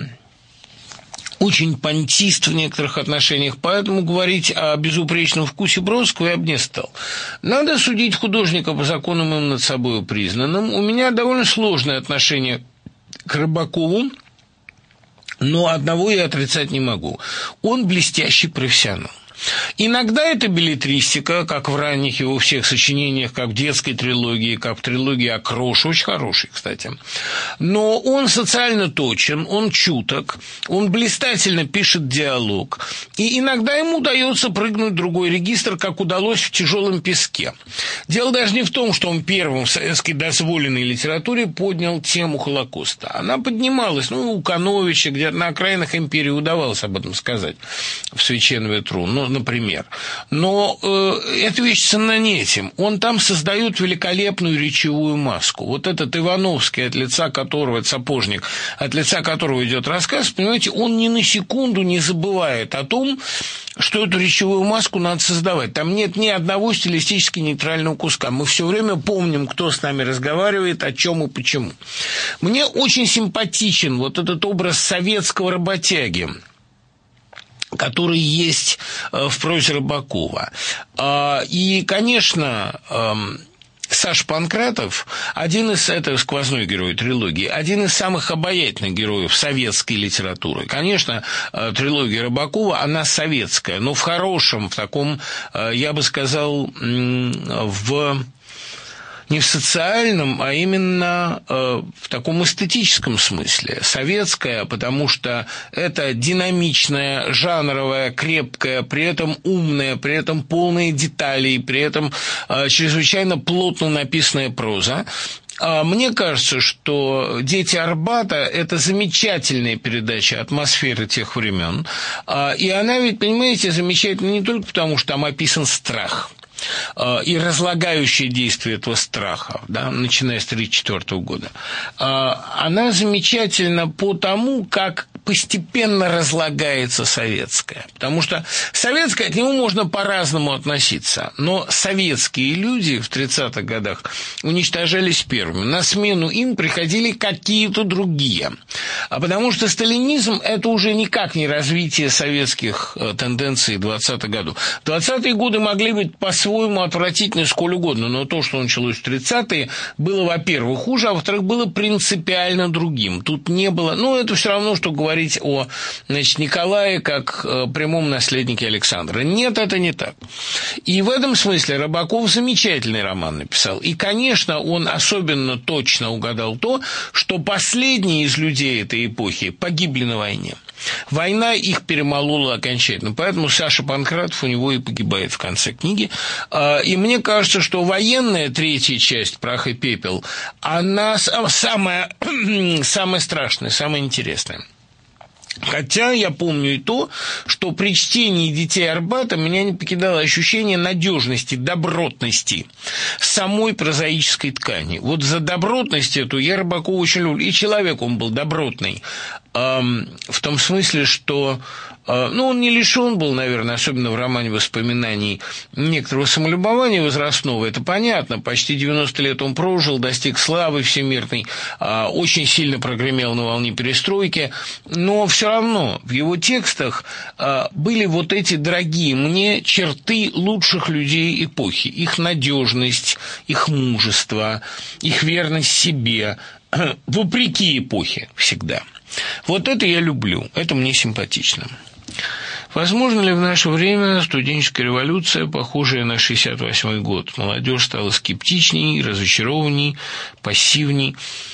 очень понтист в некоторых отношениях, поэтому говорить о безупречном вкусе Бродского я бы не стал. Надо судить художника по законам им над собой признанным. У меня довольно сложное отношение к Рыбакову, но одного я отрицать не могу. Он блестящий профессионал. Иногда это беллетристика, как в ранних его всех сочинениях, как в детской трилогии, как в трилогии «Акрош», очень хороший, кстати. Но он социально точен, он чуток, он блистательно пишет диалог, и иногда ему удается прыгнуть в другой регистр, как удалось в «Тяжелом песке». Дело даже не в том, что он первым в советской дозволенной литературе поднял тему Холокоста. Она поднималась, ну, у Кановича, где-то на окраинах империи удавалось об этом сказать, в «Священном ветру», ну, например. Но э, эта вещь ценна не этим. Он там создает великолепную речевую маску. Вот этот Ивановский, от лица которого, это Сапожник, от лица которого идет рассказ, понимаете, он ни на секунду не забывает о том, что эту речевую маску надо создавать. Там нет ни одного стилистически нейтрального куска. Мы все время помним, кто с нами разговаривает, о чем и почему. Мне очень симпатичен вот этот образ советского работяги, который есть в прозе Рыбакова. И, конечно, Саша Панкратов, один из, это сквозной герой трилогии, один из самых обаятельных героев советской литературы. Конечно, трилогия Рыбакова, она советская, но в хорошем, в таком, я бы сказал, в... не в социальном, а именно э, в таком эстетическом смысле. Советская, потому что это динамичная, жанровая, крепкая, при этом умная, при этом полная деталей, при этом э, чрезвычайно плотно написанная проза. Мне кажется, что «Дети Арбата» – это замечательная передача атмосферы тех времен. И она ведь, понимаете, замечательна не только потому, что там описан страх и разлагающее действие этого страха, да, начиная с тысяча девятьсот тридцать четвёртого года. Она замечательна по тому, как постепенно разлагается советское. Потому что советское, к нему можно по-разному относиться, но советские люди в тридцатых годах уничтожались первыми. На смену им приходили какие-то другие. А потому что сталинизм – это уже никак не развитие советских тенденций двадцатых годов. двадцатые годы могли быть по-своему отвратительны сколь угодно, но то, что началось в тридцатые, было, во-первых, хуже, а во-вторых, было принципиально другим. Тут не было... Ну, это все равно, что говорить о, значит, Николае как э, прямом наследнике Александра. Нет, это не так. И в этом смысле Рыбаков замечательный роман написал. И, конечно, он особенно точно угадал то, что последние из людей этой эпохи погибли на войне. Война их перемолола окончательно. Поэтому Саша Панкратов у него и погибает в конце книги. И мне кажется, что военная третья часть «Прах и пепел», она самая, самая страшная, самая интересная. Хотя я помню и то, что при чтении «Детей Арбата» меня не покидало ощущение надежности, добротности самой прозаической ткани. Вот за добротность эту я Рыбакова очень люблю. И человек он был добротный. Эм, в том смысле, что... Э, ну, он не лишен был, наверное, особенно в романе «Воспоминаний», некоторого самолюбования возрастного. Это понятно. Почти девяносто лет он прожил, достиг славы всемирной, э, очень сильно прогремел на волне перестройки. Но все равно в его текстах э, были вот эти дорогие мне черты лучших людей эпохи. Их надежность, их мужество, их верность себе, вопреки эпохе всегда. Вот это я люблю, это мне симпатично. Возможно ли в наше время студенческая революция, похожая на шестьдесят восьмой год? Молодежь стала скептичней, разочарованней, пассивней.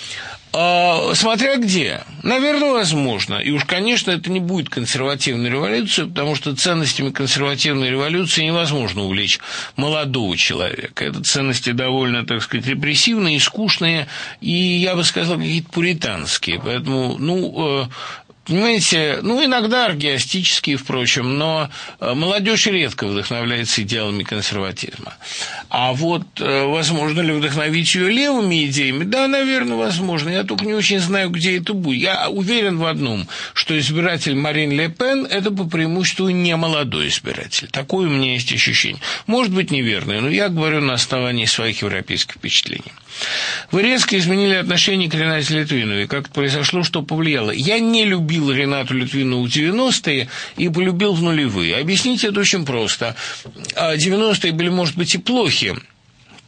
А, смотря где. Наверное, возможно. И уж, конечно, это не будет консервативной революцией, потому что ценностями консервативной революции невозможно увлечь молодого человека. Это ценности довольно, так сказать, репрессивные, скучные и, я бы сказал, какие-то пуританские. Поэтому, ну... Понимаете, ну, иногда аргиастические, впрочем, но молодежь редко вдохновляется идеалами консерватизма. А вот возможно ли вдохновить ее левыми идеями? Да, наверное, возможно. Я только не очень знаю, где это будет. Я уверен в одном, что избиратель Марин Ле Пен – это по преимуществу не молодой избиратель. Такое у меня есть ощущение. Может быть, неверное, но я говорю на основании своих европейских впечатлений. Вы резко изменили отношение к Ренате Литвиновой. Как это произошло, что повлияло? Я не любил Ренату Литвинову в девяностые и полюбил в нулевые. Объяснить это очень просто. девяностые были, может быть, и плохи.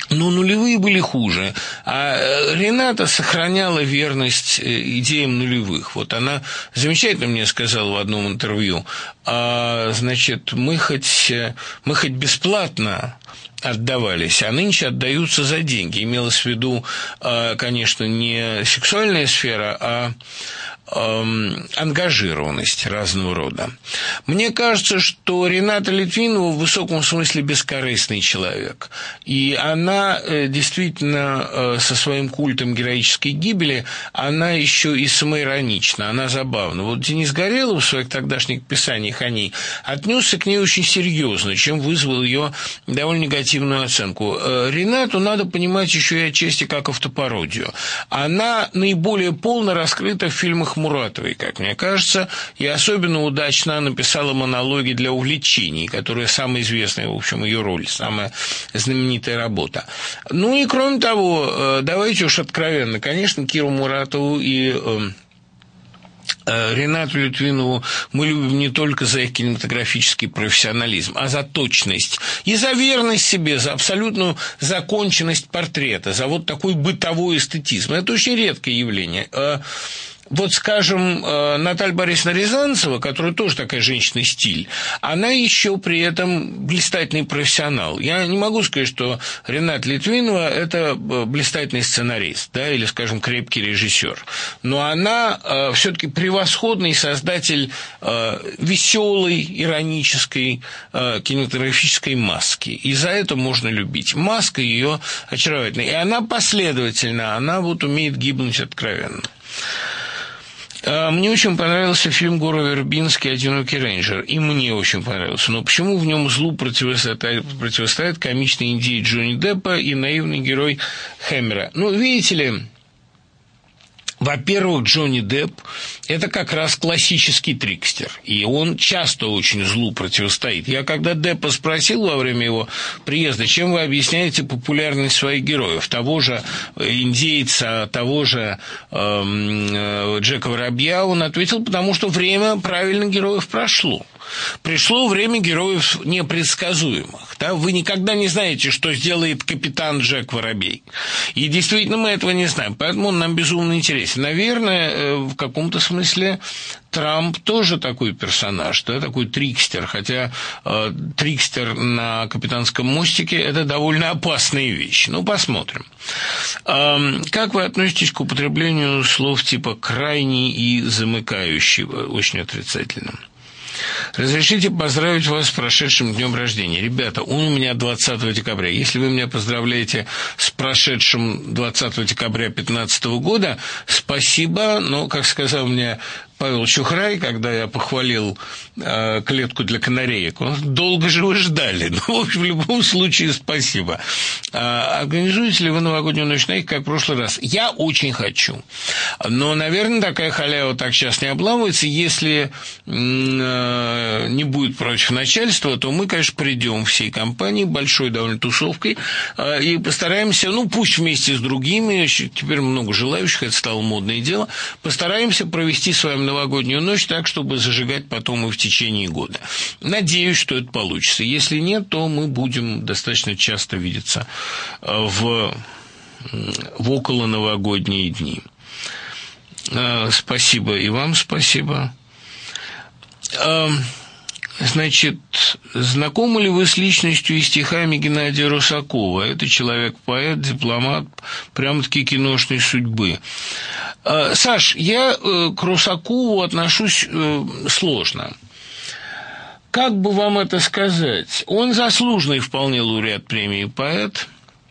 Но нулевые были хуже. А Рената сохраняла верность идеям нулевых. Вот она замечательно мне сказала в одном интервью, а, значит, мы хоть, мы хоть бесплатно отдавались, а нынче отдаются за деньги. Имелось в виду, конечно, не сексуальная сфера, а ангажированность разного рода. Мне кажется, что Рената Литвинова в высоком смысле бескорыстный человек. И она действительно со своим культом героической гибели, она еще и самоиронична, она забавна. Вот Денис Горелов в своих тогдашних писаниях о ней отнесся к ней очень серьезно, чем вызвал ее довольно негативную оценку. Ренату надо понимать еще и отчасти как автопародию. Она наиболее полно раскрыта в фильмах Муратовой, как мне кажется, и особенно удачно написала монологи для увлечений, которые самая известная, в общем, ее роль, самая знаменитая работа. Ну и кроме того, давайте уж откровенно, конечно, Киру Муратову и Ренату Литвинову мы любим не только за их кинематографический профессионализм, а за точность и за верность себе, за абсолютную законченность портрета, за вот такой бытовой эстетизм. Это очень редкое явление. Вот, скажем, Наталья Борисовна Рязанцева, которая тоже такая женщина-стиль, она еще при этом блистательный профессионал. Я не могу сказать, что Рената Литвинова – это блистательный сценарист, да, или, скажем, крепкий режиссер. Но она э, все-таки превосходный создатель э, веселой, иронической э, кинематографической маски. И за это можно любить. Маска ее очаровательная. И она последовательна, она вот умеет гибнуть откровенно. Мне очень понравился фильм Гора Вербински «Одинокий рейнджер», и мне очень понравился. Но почему в нем злу противостоят, противостоят комичные идеи Джонни Деппа и наивный герой Хэммера? Ну, видите ли, во-первых, Джонни Депп – это как раз классический трикстер, и он часто очень злу противостоит. Я когда Деппа спросил во время его приезда, чем вы объясняете популярность своих героев, того же индейца, того же э, Джека Воробья, он ответил, потому что время правильных героев прошло. Пришло время героев непредсказуемых. Да? Вы никогда не знаете, что сделает капитан Джек Воробей. И действительно мы этого не знаем, поэтому он нам безумно интересен. Наверное, в каком-то смысле Трамп тоже такой персонаж, да, такой трикстер, хотя э, трикстер на капитанском мостике – это довольно опасная вещь. Ну, посмотрим. Э, как вы относитесь к употреблению слов типа «крайний» и «замыкающий»? Очень отрицательно. Разрешите поздравить вас с прошедшим днем рождения. Ребята, он у меня двадцатого декабря. Если вы меня поздравляете с прошедшим двадцатого декабря две тысячи пятнадцатого года, спасибо, но, как сказал мне Павел Чухрай, когда я похвалил э, клетку для канареек, он долго же вы ждали. Ну, в общем, в любом случае, спасибо. А, организуете ли вы новогоднюю ночь на их, как в прошлый раз? Я очень хочу. Но, наверное, такая халява так сейчас не обламывается. Если э, не будет против начальства, то мы, конечно, придем всей компанией, большой довольно тусовкой, э, и постараемся, ну, пусть вместе с другими, теперь много желающих, это стало модное дело, постараемся провести с вами новогоднюю ночь так, чтобы зажигать потом и в течение года. Надеюсь, что это получится. Если нет, то мы будем достаточно часто видеться в, в околоновогодние дни. Спасибо и вам спасибо. Значит, знакомы ли вы с личностью и стихами Геннадия Русакова? Это человек-поэт, дипломат, прямо-таки киношной судьбы. Саш, я к Русакову отношусь сложно. Как бы вам это сказать? Он заслуженный вполне лауреат премии «Поэт».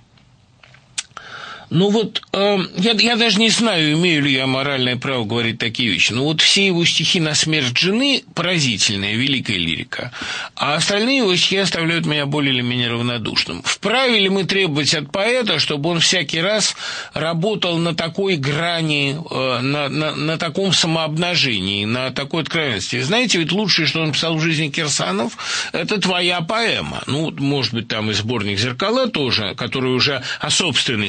Ну вот, э, я, я даже не знаю, имею ли я моральное право говорить такие вещи, но вот все его стихи на смерть жены поразительная, великая лирика, а остальные его стихи оставляют меня более или менее равнодушным. Вправе ли мы требовать от поэта, чтобы он всякий раз работал на такой грани, э, на, на, на таком самообнажении, на такой откровенности? Знаете, ведь лучшее, что он писал в жизни Кирсанов, это твоя поэма. Ну, может быть, там и сборник «Зеркала» тоже, который уже о собственной смерти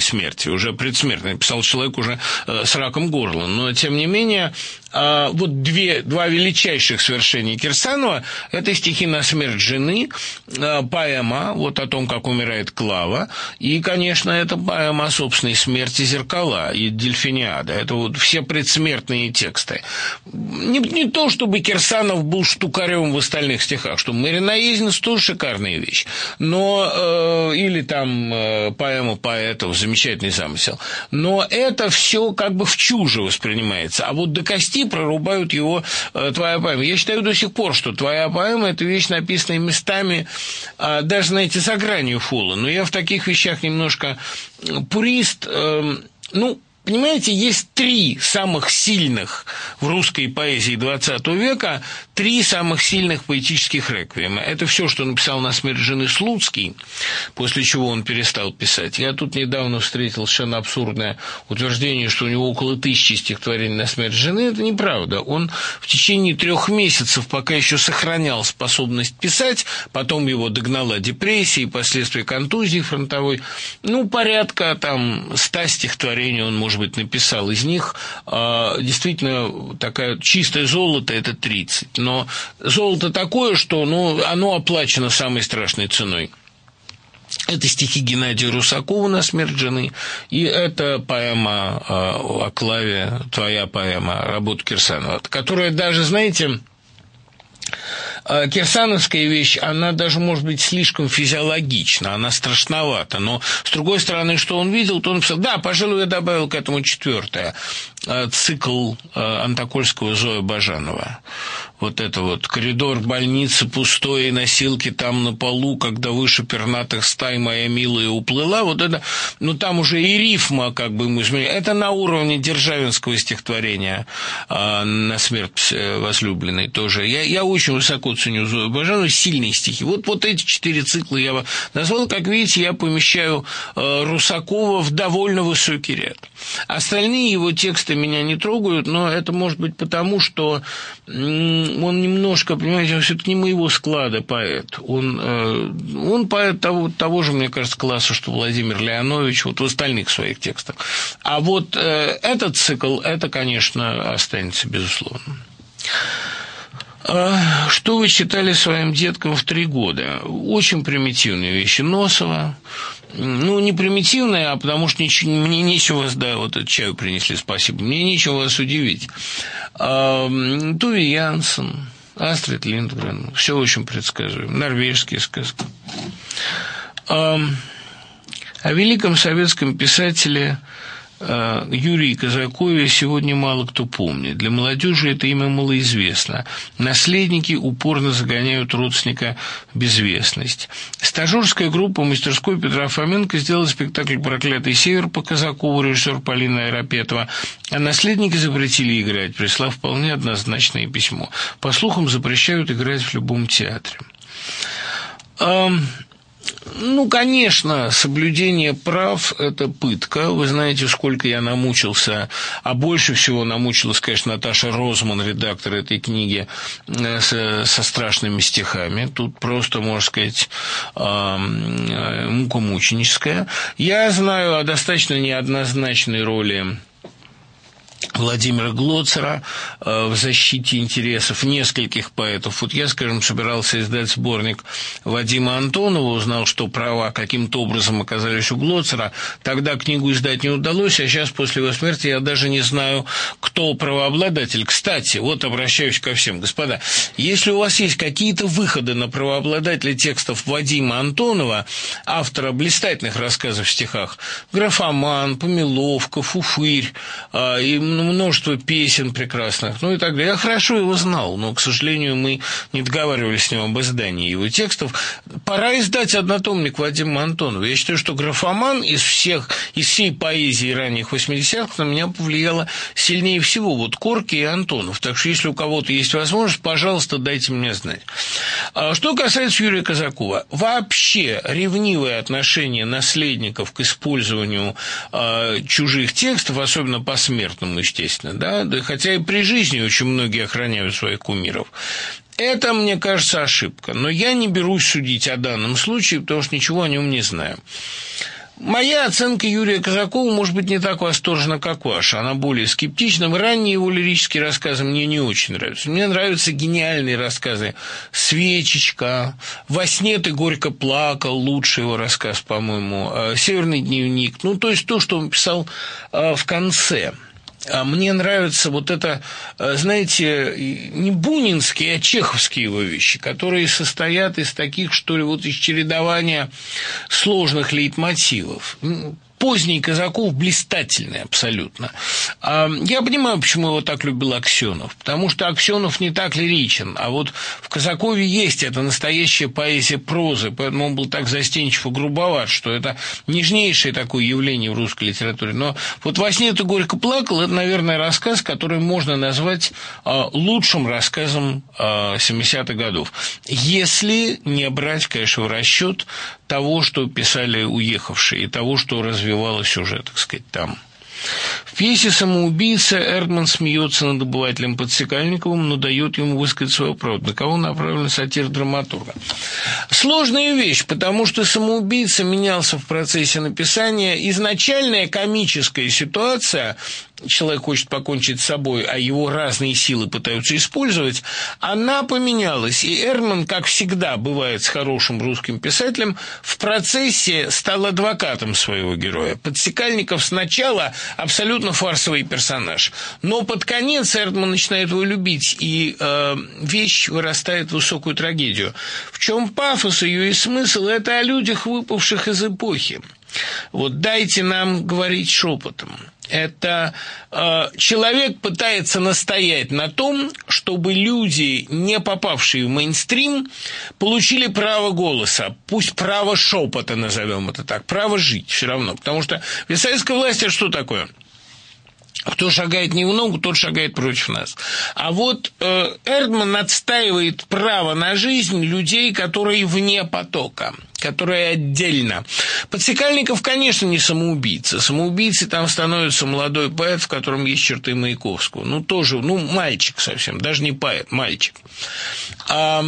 смерти, уже предсмертно. Написал человек уже с раком горла. Но, тем не менее, вот две, два величайших свершения Кирсанова – это стихи «На смерть жены», поэма вот о том, как умирает Клава, и, конечно, это поэма о собственной смерти «Зеркала» и «Дельфиниада». Это вот все предсмертные тексты. Не, не то, чтобы Кирсанов был штукарем в остальных стихах, что «Маринаизнес» тоже шикарная вещь, но, э, или там э, поэма поэтов, замечательный замысел, но это все как бы в чуже воспринимается, а вот до кости прорубают его э, твоя поэма. Я считаю до сих пор, что твоя поэма – это вещь, написанная местами, э, даже, знаете, за гранью фола, но я в таких вещах немножко пурист, э, ну, понимаете, есть три самых сильных в русской поэзии двадцатого века, три самых сильных поэтических реквиема. Это все, что написал «На смерть жены» Слуцкий, после чего он перестал писать. Я тут недавно встретил совершенно абсурдное утверждение, что у него около тысячи стихотворений «На смерть жены». Это неправда. Он в течение трех месяцев пока еще сохранял способность писать, потом его догнала депрессия и последствия контузии фронтовой. Ну, порядка там ста стихотворений он, может быть, написал. Из них э, действительно такая чистое золото – это тридцать. Но золото такое, что ну, оно оплачено самой страшной ценой. Это стихи Геннадия Русакова «На смерть жены», и это поэма э, о Клаве, твоя поэма, работа Кирсанова, которая даже, знаете... Кирсановская вещь, она даже, может быть, слишком физиологична, она страшновата, но, с другой стороны, что он видел, то он писал, да, пожалуй, я добавил к этому четвертое, цикл Антокольского Зоя Бажанова. Вот это вот коридор больницы пустой, носилки там на полу, когда выше пернатых стай моя милая уплыла. Вот это, ну там уже и рифма как бы мы изменили. Это на уровне Державинского стихотворения «На смерть возлюбленной» тоже. Я, я очень высоко ценю Зою Бажанову, сильные стихи. Вот, вот эти четыре цикла я назвал. Как видите, я помещаю Русакова в довольно высокий ряд. Остальные его тексты меня не трогают, но это может быть потому, что он немножко, понимаете, он все-таки не моего склада поэт. Он, он поэт того, того же, мне кажется, класса, что Владимир Леонович, вот в остальных своих текстах. А вот этот цикл, это, конечно, останется, безусловно. Что вы читали своим деткам в три года? Очень примитивные вещи. Носова. Ну, не примитивные, а потому что ничего, мне нечего, да, вот этот чаю принесли, спасибо, мне нечего вас удивить. А, Туви Янсен, Астрид Линдгрен, все очень предсказуемо. Норвежские сказки. А, о великом советском писателе Юрии Казакове сегодня мало кто помнит. Для молодежи это имя малоизвестно. Наследники упорно загоняют родственника в безвестность. Стажерская группа мастерской Петра Фоменко сделала спектакль «Проклятый север» по Казакову, режиссер Полина Айропетова, а наследники запретили играть, прислав вполне однозначное письмо. По слухам, запрещают играть в любом театре. Ну, конечно, соблюдение прав – это пытка. Вы знаете, сколько я намучился, а больше всего намучилась, конечно, Наташа Розман, редактор этой книги, со, со страшными стихами. Тут просто, можно сказать, мука мученическая. Я знаю о достаточно неоднозначной роли Владимира Глоцера в защите интересов нескольких поэтов. Вот я, скажем, собирался издать сборник Вадима Антонова, узнал, что права каким-то образом оказались у Глоцера. Тогда книгу издать не удалось, а сейчас, после его смерти, я даже не знаю, кто правообладатель. Кстати, вот обращаюсь ко всем. Господа, если у вас есть какие-то выходы на правообладателя текстов Вадима Антонова, автора блистательных рассказов в стихах «Графоман», «Помиловка», «Фуфырь» и множество песен прекрасных, ну и так далее. Я хорошо его знал, но, к сожалению, мы не договаривались с ним об издании его текстов. Пора издать однотомник Вадима Антонова. Я считаю, что «Графоман» из всех, из всей поэзии ранних восьмидесятых на меня повлияло сильнее всего. Вот Корки и Антонов. Так что, если у кого-то есть возможность, пожалуйста, дайте мне знать. Что касается Юрия Казакова, вообще ревнивое отношение наследников к использованию э, чужих текстов, особенно посмертному, естественно, да? Да, хотя и при жизни очень многие охраняют своих кумиров. Это, мне кажется, ошибка. Но я не берусь судить о данном случае, потому что ничего о нем не знаю. Моя оценка Юрия Казакова может быть не так восторжена, как ваша. Она более скептична. Ранние его лирические рассказы мне не очень нравятся. Мне нравятся гениальные рассказы «Свечечка», «Во сне ты горько плакал», лучший его рассказ, по-моему, «Северный дневник». Ну, то есть то, что он писал в конце. А мне нравится вот это, знаете, не бунинские, а чеховские его вещи, которые состоят из таких, что ли, вот из чередования сложных лейтмотивов. Поздний Казаков блистательный абсолютно. Я понимаю, почему его так любил Аксенов. Потому что Аксенов не так лиричен. А вот в Казакове есть эта настоящая поэзия прозы. Поэтому он был так застенчив и грубоват, что это нежнейшее такое явление в русской литературе. Но вот «Во сне ты горько плакал» – это, наверное, рассказ, который можно назвать лучшим рассказом семидесятых годов. Если не брать, конечно, в расчет того, что писали уехавшие, и того, что развивалось уже, так сказать, там. В пьесе «Самоубийца» Эрдман смеется над обывателем Подсекальниковым, но дает ему высказать свою правду. На кого направлен сатир драматурга? Сложная вещь, потому что «Самоубийца» менялся в процессе написания. Изначальная комическая ситуация, человек хочет покончить с собой, а его разные силы пытаются использовать, она поменялась. И Эрдман, как всегда бывает с хорошим русским писателем, в процессе стал адвокатом своего героя. Подсекальников сначала абсолютно фарсовый персонаж, но под конец Эрдман начинает его любить, и э, вещь вырастает в высокую трагедию. В чем пафос ее и смысл? Это о людях, выпавших из эпохи. Вот дайте нам говорить шепотом. Это э, человек пытается настоять на том, чтобы люди, не попавшие в мейнстрим, получили право голоса, пусть право шепота, назовем это так, право жить все равно. Потому что ведь советская власть – это что такое? Кто шагает не в ногу, тот шагает против нас. А вот э, Эрдман отстаивает право на жизнь людей, которые вне потока, которые отдельно. Подсекальников, конечно, не самоубийца. Самоубийцей там становится молодой поэт, в котором есть черты Маяковского. Ну, тоже, ну, мальчик совсем, даже не поэт, мальчик. А,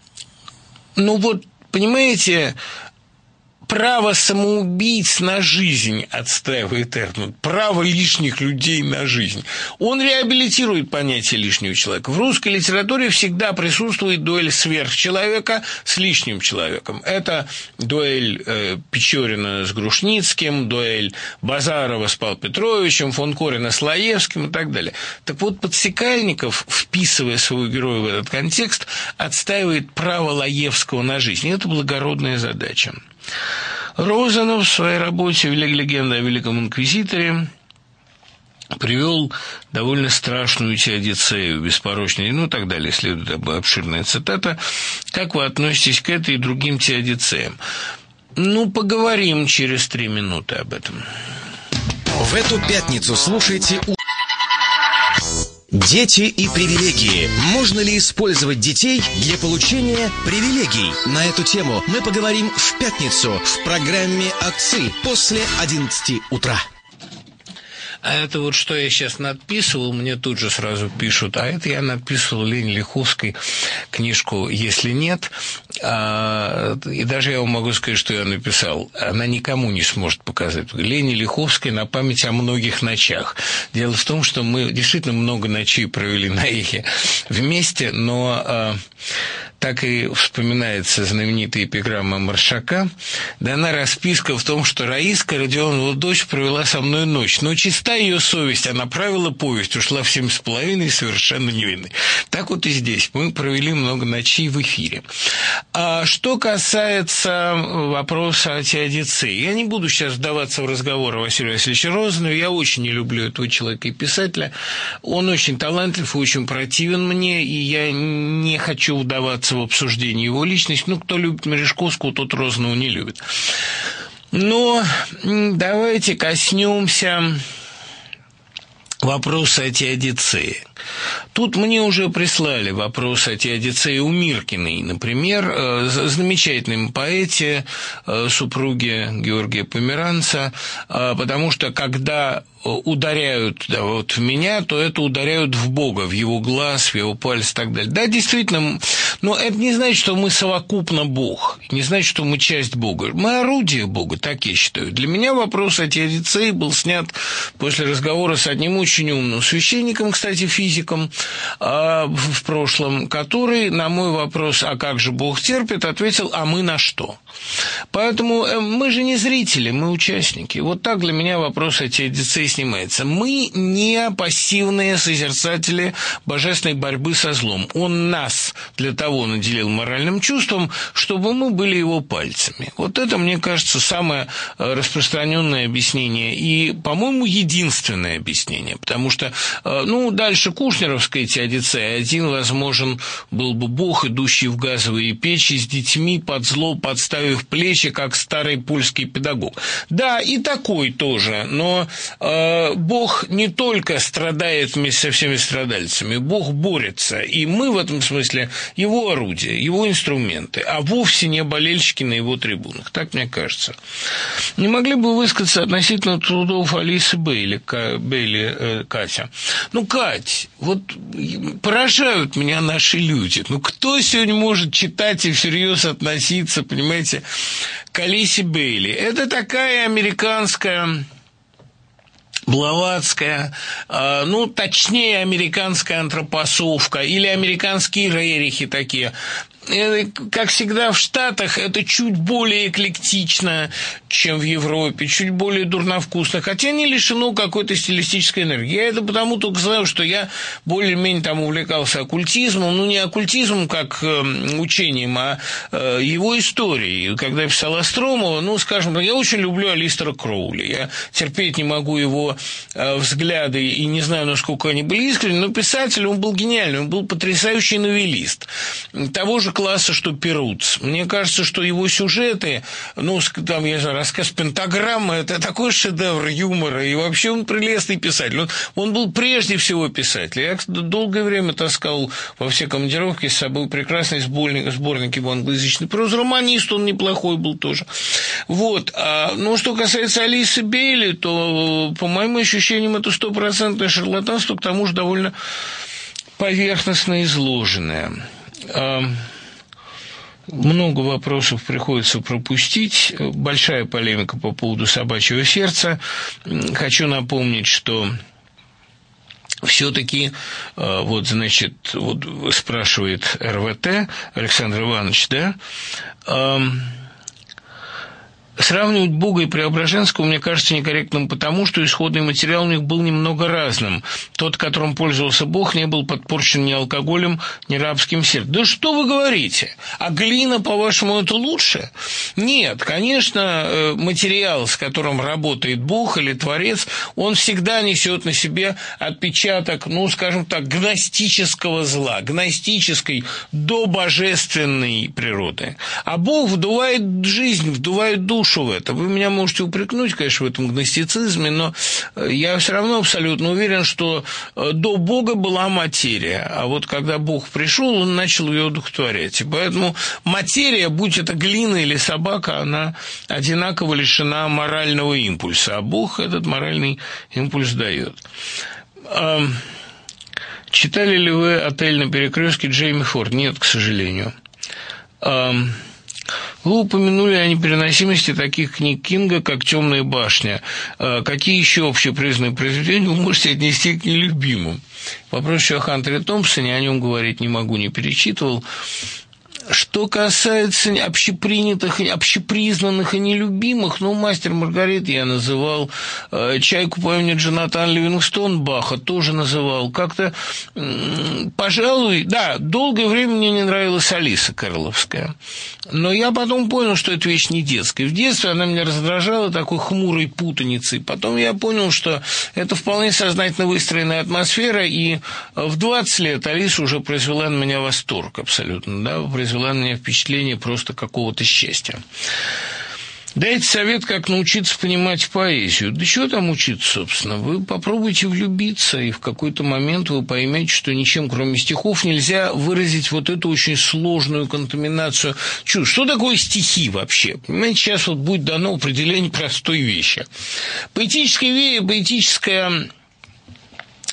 ну, вот, понимаете... Право самоубийц на жизнь отстаивает Эрдман, право лишних людей на жизнь. Он реабилитирует понятие лишнего человека. В русской литературе всегда присутствует дуэль сверхчеловека с лишним человеком. Это дуэль э, Печорина с Грушницким, дуэль Базарова с Павлом Петровичем, фон Корена с Лаевским и так далее. Так вот, Подсекальников, вписывая своего героя в этот контекст, отстаивает право Лаевского на жизнь. И это благородная задача. Розанов в своей работе «Легенда о Великом Инквизиторе» привел довольно страшную теодицею, беспорочную, ну и так далее, следует обширная цитата. Как вы относитесь к этой и другим теодицеям? Ну, поговорим через три минуты об этом. В эту пятницу слушайте... Дети и привилегии. Можно ли использовать детей для получения привилегий? На эту тему мы поговорим в пятницу в программе «Отцы» после одиннадцати утра. А это вот что я сейчас надписывал, мне тут же сразу пишут, а это я написывал Лене Лиховской книжку «Если нет». А, и даже я вам могу сказать, что я написал. Она никому не сможет показать. Лене Лиховской на память о многих ночах. Дело в том, что мы действительно много ночей провели на эхе вместе, но... А, так и вспоминается знаменитая эпиграмма Маршака, дана расписка в том, что Раиска, Родионова дочь, провела со мной ночь, но чиста ее совесть, она правила повесть, ушла в семь с половиной совершенно невинной. Так вот и здесь мы провели много ночей в эфире. А что касается вопроса о теодицее, я не буду сейчас вдаваться в разговор о Василии Васильевиче Розанове, я очень не люблю этого человека и писателя, он очень талантлив и очень противен мне, и я не хочу вдаваться в обсуждении его личности. Ну, кто любит Мережковского, тот Розанова не любит. Но давайте коснемся вопроса о теодицее. Тут мне уже прислали вопрос о теодицее у Миркиной, например, замечательной поэте, супруге Георгия Померанца, потому что когда ударяют да, вот в меня, то это ударяют в Бога, в его глаз, в его палец и так далее. Да, действительно, Но это не значит, что мы совокупно Бог, не значит, что мы часть Бога. Мы орудие Бога, так я считаю. Для меня вопрос о теодицее был снят после разговора с одним очень умным священником, кстати, физиком, в прошлом, который на мой вопрос «а как же Бог терпит?» ответил «а мы на что?». Поэтому мы же не зрители, мы участники. Вот так для меня вопрос о теодицее снимается. Мы не пассивные созерцатели божественной борьбы со злом. Он нас для того наделил моральным чувством, чтобы мы были его пальцами. Вот это, мне кажется, самое распространенное объяснение и, по-моему, единственное объяснение. Потому что, ну, дальше кушнеровская теодицея. Один возможен был бы Бог, идущий в газовые печи с детьми под зло, подставив плечи, как старый польский педагог. Да, и такой тоже, но э, Бог не только страдает вместе со всеми страдальцами, Бог борется, и мы в этом смысле его орудия, его инструменты, а вовсе не болельщики на его трибунах, так мне кажется. Не могли бы высказаться относительно трудов Алисы Бейли, Бейли э, Катя? Ну, Кать, вот поражают меня наши люди. Ну, кто сегодня может читать и всерьез относиться, понимаете, к Алисе Бейли? Это такая американская, блаватская, э, ну, точнее, американская антропосовка или американские рерихи такие. Как всегда в Штатах, это чуть более эклектично, чем в Европе, чуть более дурновкусно, хотя не лишено какой-то стилистической энергии. Я это потому только знаю, что я более-менее там увлекался оккультизмом, ну, не оккультизмом как э, учением, а э, его историей. Когда я писал Остромова, ну, скажем, я очень люблю Алистера Кроули, я терпеть не могу его э, взгляды и не знаю, насколько они были искренни, но писатель, он был гениальный, он был потрясающий новеллист. Того же класса, что Перутц. Мне кажется, что его сюжеты, ну, там, я знаю, рассказ «Пентаграмма» – это такой шедевр юмора, и вообще он прелестный писатель. Он, он был прежде всего писатель. Я долгое время таскал во все командировки с собой прекрасный сборник, сборник его англоязычной прозы. Романист он неплохой был тоже. Вот. А, ну, что касается Алисы Бейли, то, по моим ощущениям, это стопроцентное шарлатанство, к тому же довольно поверхностно изложенное. Много вопросов приходится пропустить. Большая полемика по поводу собачьего сердца. Хочу напомнить, что все-таки, вот, значит, вот спрашивает эр вэ тэ Александр Иванович, да, сравнивать Бога и Преображенского, мне кажется, некорректным потому, что исходный материал у них был немного разным. Тот, которым пользовался Бог, не был подпорчен ни алкоголем, ни рабским сердцем. Да что вы говорите? А глина, по-вашему, это лучше? Нет, конечно, материал, с которым работает Бог или Творец, он всегда несет на себе отпечаток, ну, скажем так, гностического зла, гностической добожественной природы. А Бог вдувает жизнь, вдувает душу в это. Вы меня можете упрекнуть, конечно, в этом гностицизме, но я все равно абсолютно уверен, что до Бога была материя, а вот когда Бог пришел, он начал ее одухотворять. И поэтому материя, будь это глина или собака, она одинаково лишена морального импульса, а Бог этот моральный импульс дает. Читали ли вы «Отель на перекрестке» Джейми Форд? Нет, к сожалению. Вы упомянули о непереносимости таких книг Кинга, как «Темная башня». Какие еще общепризнанные произведения вы можете отнести к нелюбимым? Вопрос еще о Хантере Томпсоне, о нем говорить не могу, не перечитывал. Что касается общепринятых, общепризнанных и нелюбимых, ну, «Мастер Маргарита» я называл, «Чайку» по имени Джонатан Ливингстон Баха тоже называл. Как-то, пожалуй, да, долгое время мне не нравилась Алиса Карловская. Но я потом понял, что это вещь не детская. В детстве она меня раздражала такой хмурой путаницей. Потом я понял, что это вполне сознательно выстроенная атмосфера, и в двадцать лет Алиса уже произвела на меня восторг абсолютно, да, произвела на меня впечатление просто какого-то счастья. Дайте совет, как научиться понимать поэзию. Да чего там учиться, собственно? Вы попробуйте влюбиться, и в какой-то момент вы поймете, что ничем, кроме стихов, нельзя выразить вот эту очень сложную контаминацию чувств. Что такое стихи вообще? Понимаете, сейчас вот будет дано определение простой вещи. Поэтическая вея, поэтическая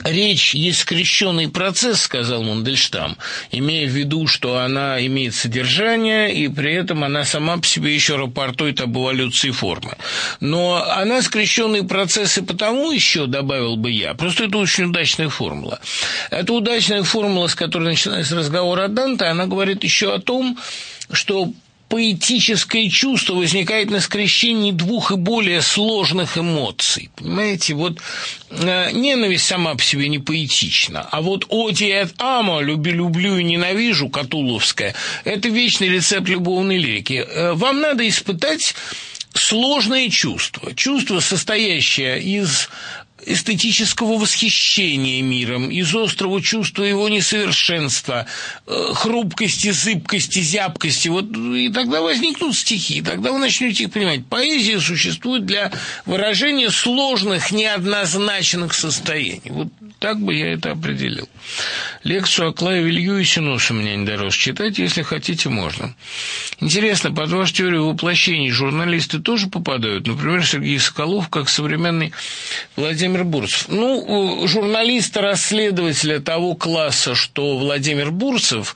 Речь есть скрещенный процесс, сказал Мандельштам, имея в виду, что она имеет содержание, и при этом она сама по себе еще рапортует об эволюции формы. Но она скрещенный процесс и потому еще, добавил бы я, просто это очень удачная формула. Это удачная формула, с которой начинается разговор о Данте, она говорит еще о том, что поэтическое чувство возникает на скрещении двух и более сложных эмоций. Понимаете, вот э, ненависть сама по себе не поэтична, а вот «Оди эт амо», «люблю, люблю и ненавижу», Катуловская, это вечный рецепт любовной лирики. Э, вам надо испытать сложное чувство, чувство, состоящее из эстетического восхищения миром, из острого чувства его несовершенства, хрупкости, зыбкости, зябкости. Вот, и тогда возникнут стихи, тогда вы начнете их понимать. Поэзия существует для выражения сложных, неоднозначных состояний. Вот так бы я это определил. Лекцию о Клайве Льюисе нос у меня не дорос. Читать, если хотите, можно. Интересно, под вашу теорию воплощений журналисты тоже попадают? Например, Сергей Соколов, как современный Владимир Бурцев. Ну, журналиста-расследователя того класса, что Владимир Бурцев,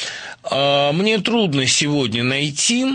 мне трудно сегодня найти,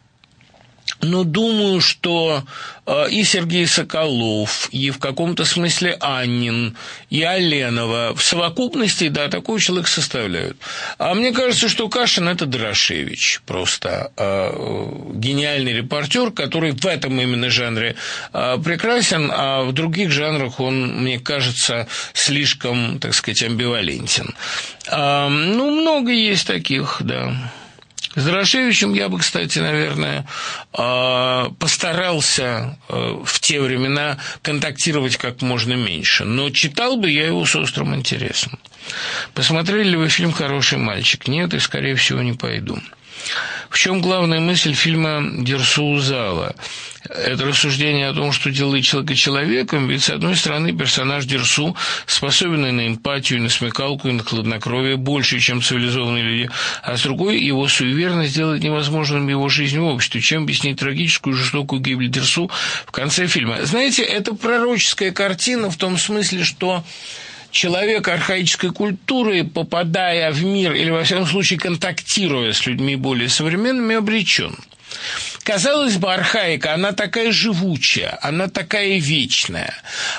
но думаю, что и Сергей Соколов, и в каком-то смысле Аннин, и Аленова в совокупности, да, такой человек составляют. А мне кажется, что Кашин – это Дорошевич, просто э, гениальный репортер, который в этом именно жанре э, прекрасен, а в других жанрах он, мне кажется, слишком, так сказать, амбивалентен. Э, ну, много есть таких, да. С Дорошевичем я бы, кстати, наверное, постарался в те времена контактировать как можно меньше. Но читал бы я его с острым интересом. Посмотрели ли вы фильм «Хороший мальчик»? Нет, и, скорее всего, не пойду. В чем главная мысль фильма Дерсу Узала? Это рассуждение о том, что делает человека человеком, ведь, с одной стороны, персонаж Дерсу способен и на эмпатию, и на смекалку, и на хладнокровие больше, чем цивилизованные люди, а с другой, его суеверность делает невозможным его жизнь в обществе, чем объяснить трагическую жестокую гибель Дерсу в конце фильма. Знаете, это пророческая картина в том смысле, что человек архаической культуры, попадая в мир, или, во всяком случае, контактируя с людьми более современными, обречен. Казалось бы, архаика, она такая живучая, она такая вечная,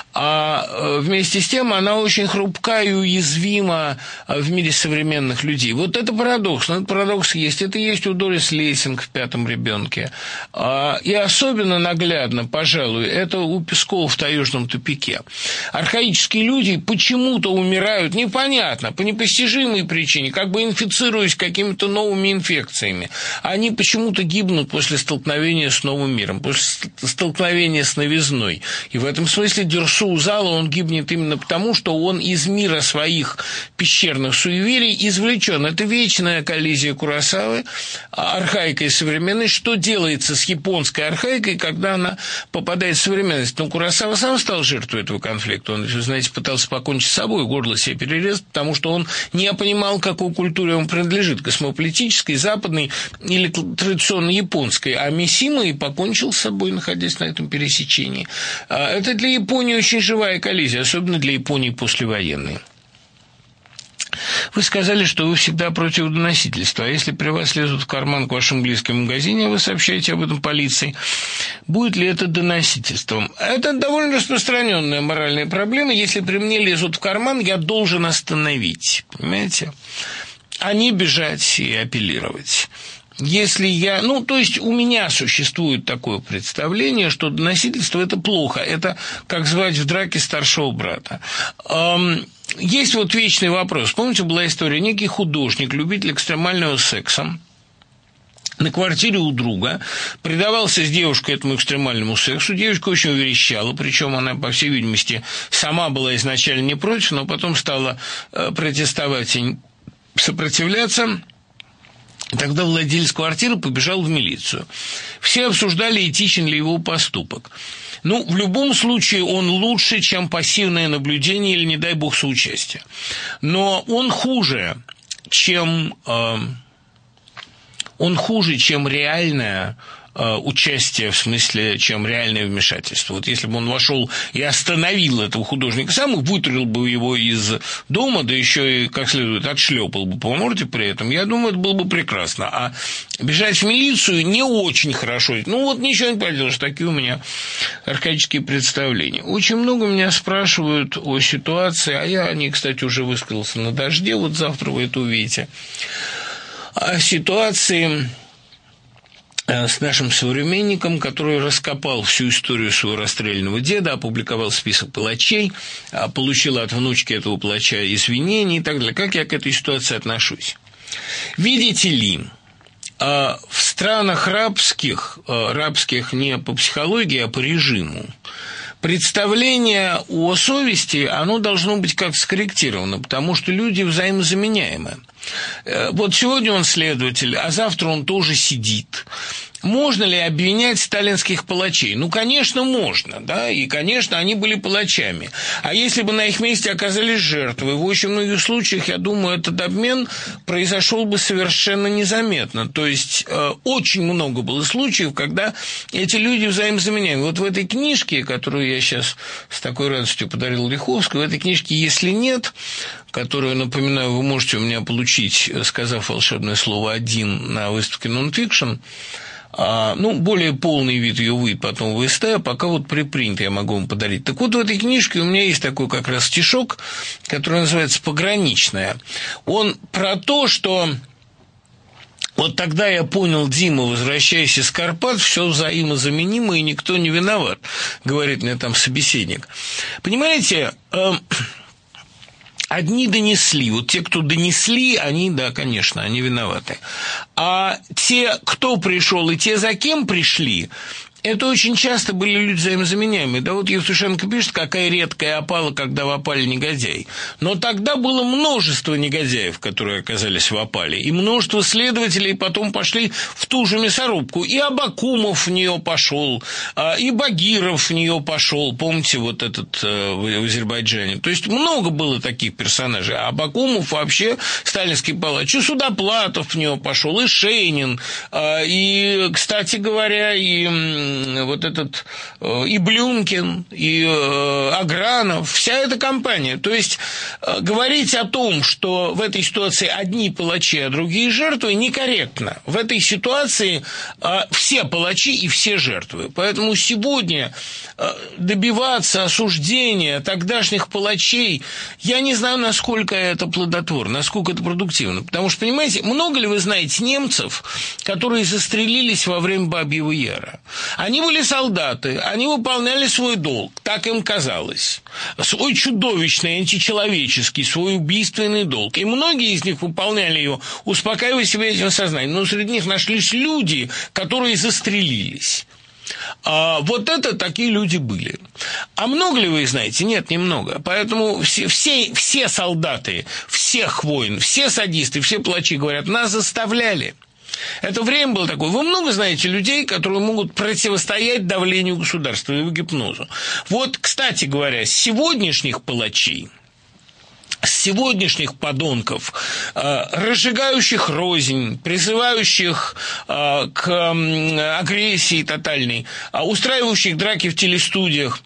а вместе с тем она очень хрупкая и уязвима в мире современных людей. Вот это парадокс, но этот парадокс есть. Это есть у Дорис Лессинг в «Пятом ребенке». И особенно наглядно, пожалуй, это у Пескова в «Таежном тупике». Архаические люди почему-то умирают, непонятно, по непостижимой причине, как бы инфицируясь какими-то новыми инфекциями. Они почему-то гибнут после столкновения с новым миром, после столкновения с новизной. И в этом смысле Дерсу Узала, он гибнет именно потому, что он из мира своих пещерных суеверий извлечен. Это вечная коллизия Куросавы, архаика и современность. Что делается с японской архаикой, когда она попадает в современность? Но Куросава сам стал жертвой этого конфликта. Он, знаете, пытался покончить с собой, горло себе перерезать, потому что он не понимал, к какой культуре он принадлежит, космополитической, западной или традиционно японской. А Мисима и покончил с собой, находясь на этом пересечении. Это для Японии очень живая коллизия, особенно для Японии послевоенной. Вы сказали, что вы всегда против доносительства, а если при вас лезут в карман к вашему близкому магазине, а вы сообщаете об этом полиции, будет ли это доносительством? Это довольно распространенная моральная проблема. Если при мне лезут в карман, я должен остановить, понимаете? А не бежать и апеллировать. Если я... Ну, то есть у меня существует такое представление, что доносительство – это плохо. Это как звать в драке старшего брата. Есть вот вечный вопрос. Помните, была история, некий художник, любитель экстремального секса, на квартире у друга предавался с девушкой этому экстремальному сексу. Девушка очень верещала, причем она, по всей видимости, сама была изначально не против, но потом стала протестовать и сопротивляться. Тогда владелец квартиры побежал в милицию. Все обсуждали, этичен ли его поступок. Ну, в любом случае, он лучше, чем пассивное наблюдение или, не дай бог, соучастие. Но он хуже, чем, э, он хуже, чем реальное э, участие, в смысле, чем реальное вмешательство. Вот если бы он вошел и остановил этого художника сам, и вытурил бы его из дома, да еще и, как следует, отшлепал бы по морде при этом, я думаю, это было бы прекрасно. А бежать в милицию не очень хорошо. Ну, вот ничего не поделаешь, такие у меня архаические представления. Очень много меня спрашивают о ситуации, а я о ней, кстати, уже высказался на «Дожде», вот завтра вы это увидите, о ситуации с нашим современником, который раскопал всю историю своего расстрелянного деда, опубликовал список палачей, получил от внучки этого палача извинения и так далее. Как я к этой ситуации отношусь? Видите ли, в странах рабских, рабских не по психологии, а по режиму, представление о совести, оно должно быть как-то скорректировано, потому что люди взаимозаменяемы. Вот сегодня он следователь, а завтра он тоже сидит. Можно ли обвинять сталинских палачей? Ну, конечно, можно, да, и, конечно, они были палачами. А если бы на их месте оказались жертвы, в очень многих случаях, я думаю, этот обмен произошел бы совершенно незаметно. То есть, э, очень много было случаев, когда эти люди взаимозаменяемы. Вот в этой книжке, которую я сейчас с такой радостью подарил Лиховской, в этой книжке «Если нет», которую, напоминаю, вы можете у меня получить, сказав волшебное слово «один» на выставке «Нонфикшн», А, ну, более полный вид ее выйдет потом в ВСТ, а пока вот припринт я могу вам подарить. Так вот, в этой книжке у меня есть такой как раз стишок, который называется «Пограничная». Он про то, что вот тогда я понял, Дима, возвращаясь из Карпат, все взаимозаменимо и никто не виноват, говорит мне там собеседник. Понимаете, э, одни донесли, вот те, кто донесли, они, да, конечно, они виноваты. А те, кто пришел, и те, за кем пришли, это очень часто были люди взаимозаменяемые. Да вот Евтушенко пишет, какая редкая опала, когда в опале негодяй. Но тогда было множество негодяев, которые оказались в опале, и множество следователей потом пошли в ту же мясорубку. И Абакумов в нее пошел, и Багиров в нее пошел, помните, вот этот в Азербайджане. То есть много было таких персонажей. А Абакумов вообще сталинский палач. И Судоплатов в нее пошел, и Шейнин, и, кстати говоря, и вот этот и Блюмкин, и Агранов, вся эта компания. То есть говорить о том, что в этой ситуации одни палачи, а другие жертвы, некорректно. В этой ситуации все палачи и все жертвы. Поэтому сегодня добиваться осуждения тогдашних палачей, я не знаю, насколько это плодотворно, насколько это продуктивно. Потому что, понимаете, много ли вы знаете немцев, которые застрелились во время Бабьего Яра? Они были солдаты, они выполняли свой долг, так им казалось. Свой чудовищный, античеловеческий, свой убийственный долг. И многие из них выполняли его, успокаивая себя этим сознанием. Но среди них нашлись люди, которые застрелились. А вот это такие люди были. А много ли вы их знаете? Нет, немного. Поэтому все, все, все солдаты, всех войн, все садисты, все палачи говорят, нас заставляли. Это время было такое. Вы много знаете людей, которые могут противостоять давлению государства и гипнозу. Вот, кстати говоря, с сегодняшних палачей, с сегодняшних подонков, разжигающих рознь, призывающих к агрессии тотальной, устраивающих драки в телестудиях,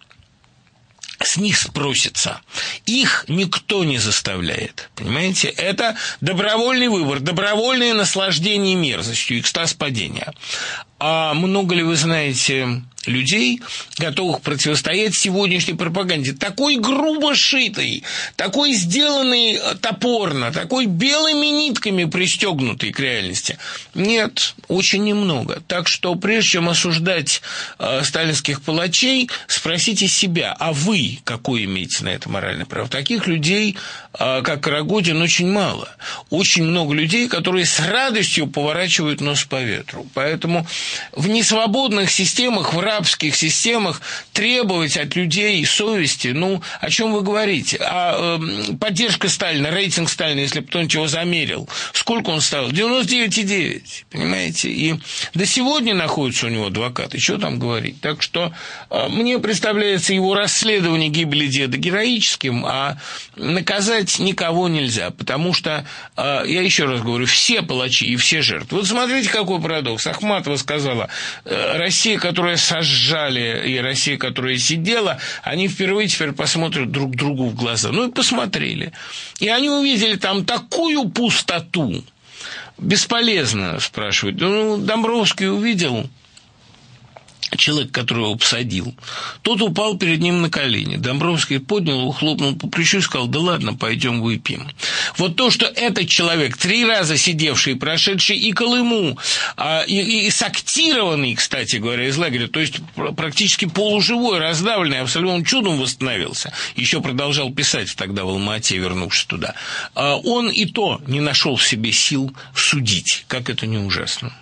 с них спросится. Их никто не заставляет. Понимаете? Это добровольный выбор, добровольное наслаждение мерзостью, экстаз падения. А много ли вы знаете людей, готовых противостоять сегодняшней пропаганде, такой грубо шитой, такой сделанной топорно, такой белыми нитками пристегнутой к реальности? Нет, очень немного. Так что прежде чем осуждать э, сталинских палачей, спросите себя, а вы какое имеете на это моральное право? Таких людей, э, как Карагодин, очень мало. Очень много людей, которые с радостью поворачивают нос по ветру. Поэтому в несвободных системах, в рабских системах требовать от людей совести, ну, о чем вы говорите? А э, поддержка Сталина, рейтинг Сталина, если бы кто-нибудь его замерил, сколько он стал? девяносто девять и девять, понимаете? И до сегодня находится у него адвокат, и что там говорить? Так что э, мне представляется его расследование гибели деда героическим, а наказать никого нельзя, потому что, э, я еще раз говорю, все палачи и все жертвы. Вот смотрите, какой парадокс. Ахматова сказала сказала, Россия, которая сожжали, и Россия, которая сидела, они впервые теперь посмотрят друг другу в глаза. Ну и посмотрели. И они увидели там такую пустоту. Бесполезно спрашивать. Ну, Домбровский увидел человек, который его посадил, тот упал перед ним на колени. Домбровский поднял его, хлопнул по плечу и сказал: да ладно, пойдем выпьем. Вот то, что этот человек, три раза сидевший, прошедший и Колыму, а, и, и сактированный, кстати говоря, из лагеря, то есть практически полуживой, раздавленный, абсолютно чудом восстановился, еще продолжал писать тогда в Алма-Ате, вернувшись туда, а он и то не нашел в себе сил судить. Как это не ужасно.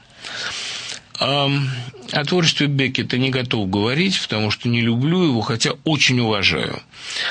О творчестве Беккета не готов говорить, потому что не люблю его, хотя очень уважаю.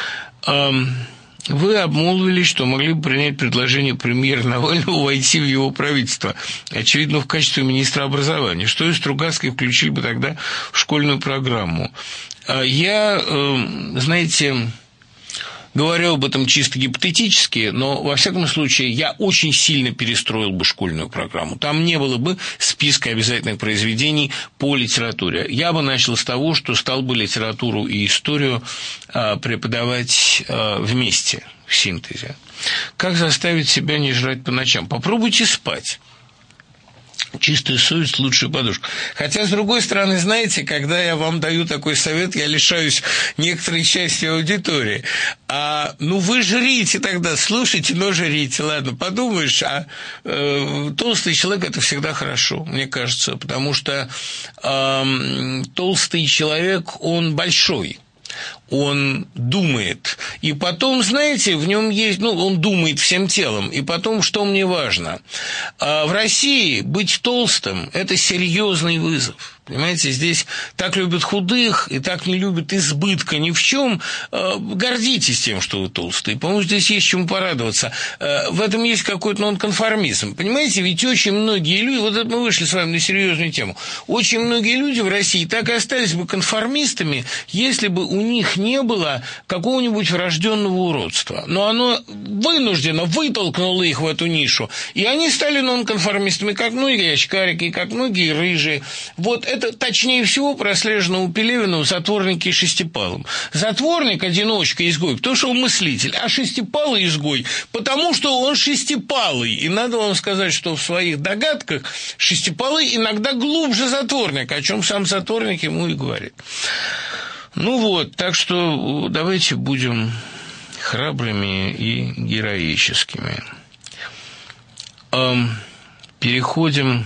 Вы обмолвились, что могли бы принять предложение премьера Навального войти в его правительство, очевидно, в качестве министра образования. Что из Стругацких включили бы тогда в школьную программу? Я, знаете... Говорю об этом чисто гипотетически, но, во всяком случае, я очень сильно перестроил бы школьную программу. Там не было бы списка обязательных произведений по литературе. Я бы начал с того, что стал бы литературу и историю преподавать вместе, в синтезе. Как заставить себя не жрать по ночам? Попробуйте спать. Чистая совесть – лучшая подушка. Хотя, с другой стороны, знаете, когда я вам даю такой совет, я лишаюсь некоторой части аудитории. А, ну, вы жрите тогда, слушайте, но жрите. Ладно, подумаешь, а э, толстый человек – это всегда хорошо, мне кажется, потому что э, толстый человек, он большой. Он думает, и потом, знаете, в нем есть, ну, он думает всем телом, и потом, что мне важно, в России быть толстым – это серьезный вызов. Понимаете, здесь так любят худых и так не любят избытка ни в чем. Гордитесь тем, что вы толстые. По-моему, здесь есть чему порадоваться. В этом есть какой-то нонконформизм. Понимаете, ведь очень многие люди, вот это мы вышли с вами на серьезную тему, очень многие люди в России так и остались бы конформистами, если бы у них не было какого-нибудь врожденного уродства. Но оно вынужденно вытолкнуло их в эту нишу, и они стали нонконформистами, как многие очкарики, как многие рыжие. Вот это Это точнее всего прослежено у Пелевина в «Затворнике» и «Шестипалом». Затворник – одиночка, изгой, потому что он мыслитель, а шестипалый изгой, потому что он шестипалый. И надо вам сказать, что в своих догадках шестипалый иногда глубже затворника, о чем сам затворник ему и говорит. Ну вот, так что давайте будем храбрыми и героическими. Переходим...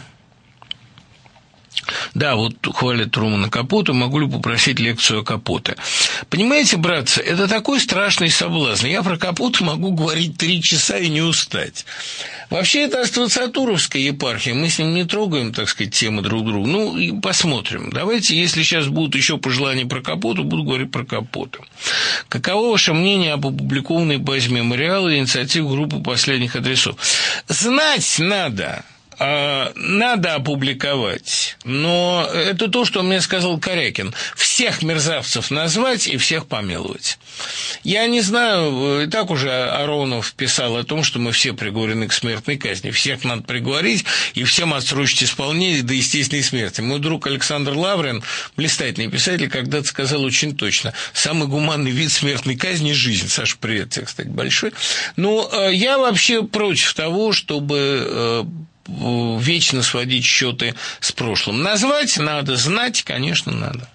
Да, вот хвалят Трумана Капота, могу ли попросить лекцию о Капоте? Понимаете, братцы, это такой страшный соблазн. Я про Капота могу говорить три часа и не устать. Вообще, это аствацатуровская епархия, мы с ним не трогаем, так сказать, темы друг друга. Ну, и посмотрим. Давайте, если сейчас будут еще пожелания про Капота, буду говорить про Капота. Каково ваше мнение об опубликованной базе мемориала и инициатив группы последних адресов? Знать надо... Надо опубликовать, но это то, что мне сказал Корякин. Всех мерзавцев назвать и всех помиловать. Я не знаю, и так уже Аронов писал о том, что мы все приговорены к смертной казни. Всех надо приговорить и всем отсрочить исполнение до естественной смерти. Мой друг Александр Лаврин, блистательный писатель, когда-то сказал очень точно: самый гуманный вид смертной казни – жизнь. Саша, привет тебе, кстати, большой. Но я вообще против того, чтобы... вечно сводить счеты с прошлым. Назвать надо, знать, конечно, надо.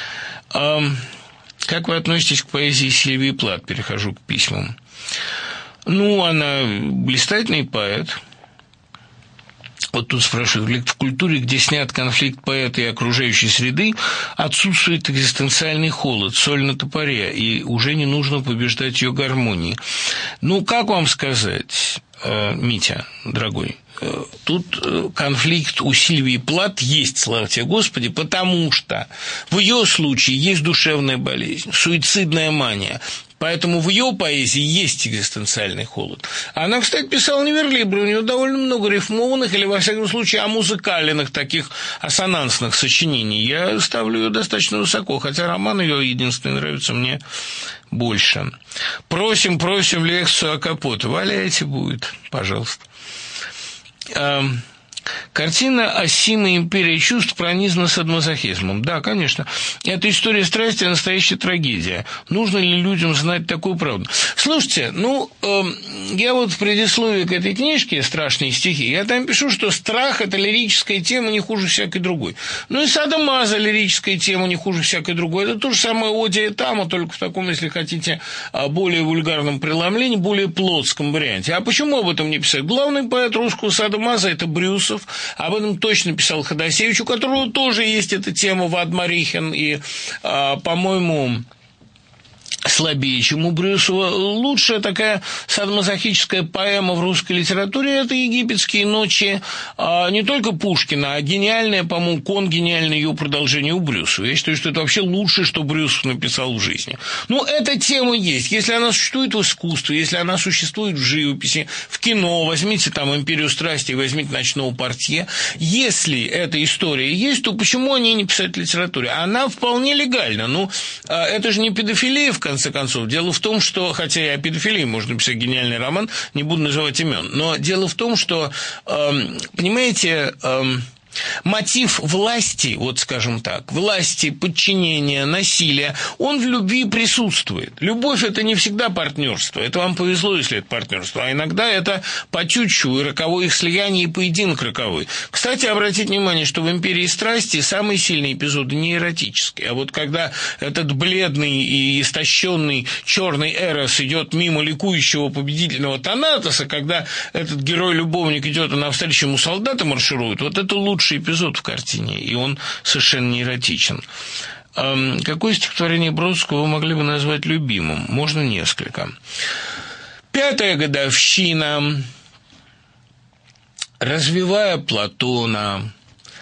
Как вы относитесь к поэзии Сильвии Плат? Перехожу к письмам. Ну, она блистательный поэт. Вот тут спрашивают, в культуре, где снят конфликт поэта и окружающей среды, отсутствует экзистенциальный холод, соль на топоре, и уже не нужно побеждать ее гармонией. Ну, как вам сказать, Митя, дорогой? Тут конфликт у Сильвии Плат есть, слава тебе Господи, потому что в ее случае есть душевная болезнь, суицидная мания. Поэтому в ее поэзии есть экзистенциальный холод. Она, кстати, писала не верлибры, у нее довольно много рифмованных или, во всяком случае, амузыкальных таких ассонансных сочинений. Я ставлю ее достаточно высоко, хотя роман ее единственный нравится мне больше. Просим, просим лекцию о Капоте. Валяйте будет, пожалуйста. Картина Осима «Империя чувств» пронизана садомазохизмом. Да, конечно. Это история страсти, настоящая трагедия. Нужно ли людям знать такую правду? Слушайте, ну, э, я вот в предисловии к этой книжке «Страшные стихи», я там пишу, что страх – это лирическая тема не хуже всякой другой. Ну и садомаза – лирическая тема не хуже всякой другой. Это то же самое Одия Тама, только в таком, если хотите, более вульгарном преломлении, более плотском варианте. А почему об этом не писать? Главный поэт русского садомаза – это Брюсов. Об этом точно писал Ходосевич, у которого тоже есть эта тема Вад-Марихин и, а, по-моему, слабее, чем у Брюсова. Лучшая такая садомазохическая поэма в русской литературе – это «Египетские ночи» а не только Пушкина, а гениальная, по-моему, конгениальное ее продолжение у Брюсова. Я считаю, что это вообще лучшее, что Брюсов написал в жизни. Ну, эта тема есть. Если она существует в искусстве, если она существует в живописи, в кино, возьмите там «Империю страсти» и возьмите «Ночного портье». Если эта история есть, то почему о ней не писать в литературе? Она вполне легальна. Ну, это же не педофилия, в конце В конце концов. Дело в том, что, хотя и о педофилии можно написать гениальный роман, не буду называть имен, но дело в том, что, э, понимаете, э, мотив власти, вот скажем так, власти, подчинения, насилия, он в любви присутствует. Любовь – это не всегда партнерство. Это вам повезло, если это партнерство. А иногда это по чуть-чуть, и роковое их слияние, и поединок роковой. Кстати, обратите внимание, что в «Империи страсти» самые сильные эпизоды не эротические. А вот когда этот бледный и истощенный черный Эрос идет мимо ликующего победительного Танатоса, когда этот герой-любовник идет, а навстречу ему солдаты маршируют, вот это лучше эпизод в картине, и он совершенно не эротичен. Какое стихотворение Бродского вы могли бы назвать любимым? Можно несколько. «Пятая годовщина», «Развивая Платона»,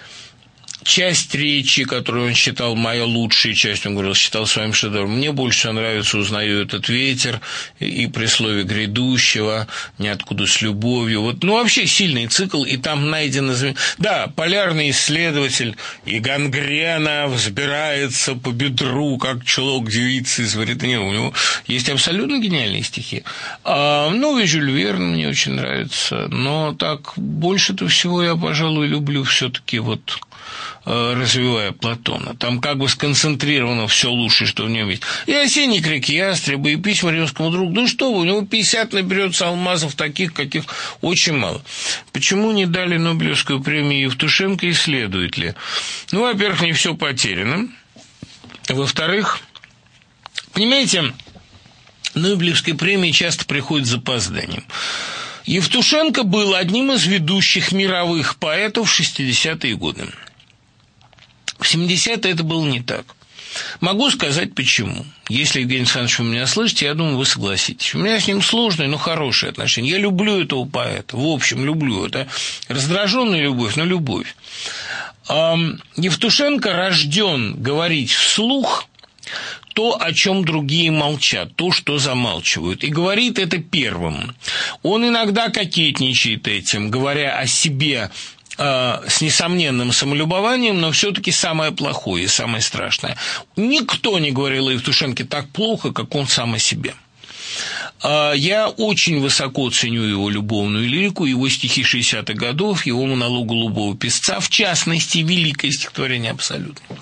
часть речи, которую он считал моей лучшей частью, он говорил, считал своим шедевром. Мне больше нравится «Узнаю этот ветер» и при слове «грядущего», «Ниоткуда с любовью». Вот, ну, вообще сильный цикл, и там найдено... Да, «Полярный исследователь» и «Гангрена взбирается по бедру, как чулок девицы из Ваританева». У него есть абсолютно гениальные стихи. А, ну, и Жюль Верн мне очень нравится. Но так, больше-то всего я, пожалуй, люблю все-таки вот... «Развивая Платона». Там как бы сконцентрировано все лучшее, что в нем есть. И «Осенний крик ястреба», и «Письма римскому другу». Ну что вы, у него пятьдесят наберется алмазов таких, каких очень мало. Почему не дали Нобелевскую премию Евтушенко и следует ли? Ну, во-первых, не все потеряно. Во-вторых, понимаете, Нобелевская премия часто приходит с запозданием. Евтушенко был одним из ведущих мировых поэтов в шестидесятые годы. В семидесятые это было не так. Могу сказать, почему. Если, Евгений Александрович, вы меня слышите, я думаю, вы согласитесь. У меня с ним сложные, но хорошие отношения. Я люблю этого поэта. В общем, люблю. Это раздраженная любовь, но любовь. Евтушенко рожден говорить вслух то, о чем другие молчат, то, что замалчивают. И говорит это первым. Он иногда кокетничает этим, говоря о себе с несомненным самолюбованием, но все-таки самое плохое и самое страшное. Никто не говорил о Евтушенке так плохо, как он сам о себе. Я очень высоко ценю его любовную лирику, его стихи шестидесятых годов, его монолог «Голубого песца», в частности, великое стихотворение абсолютно.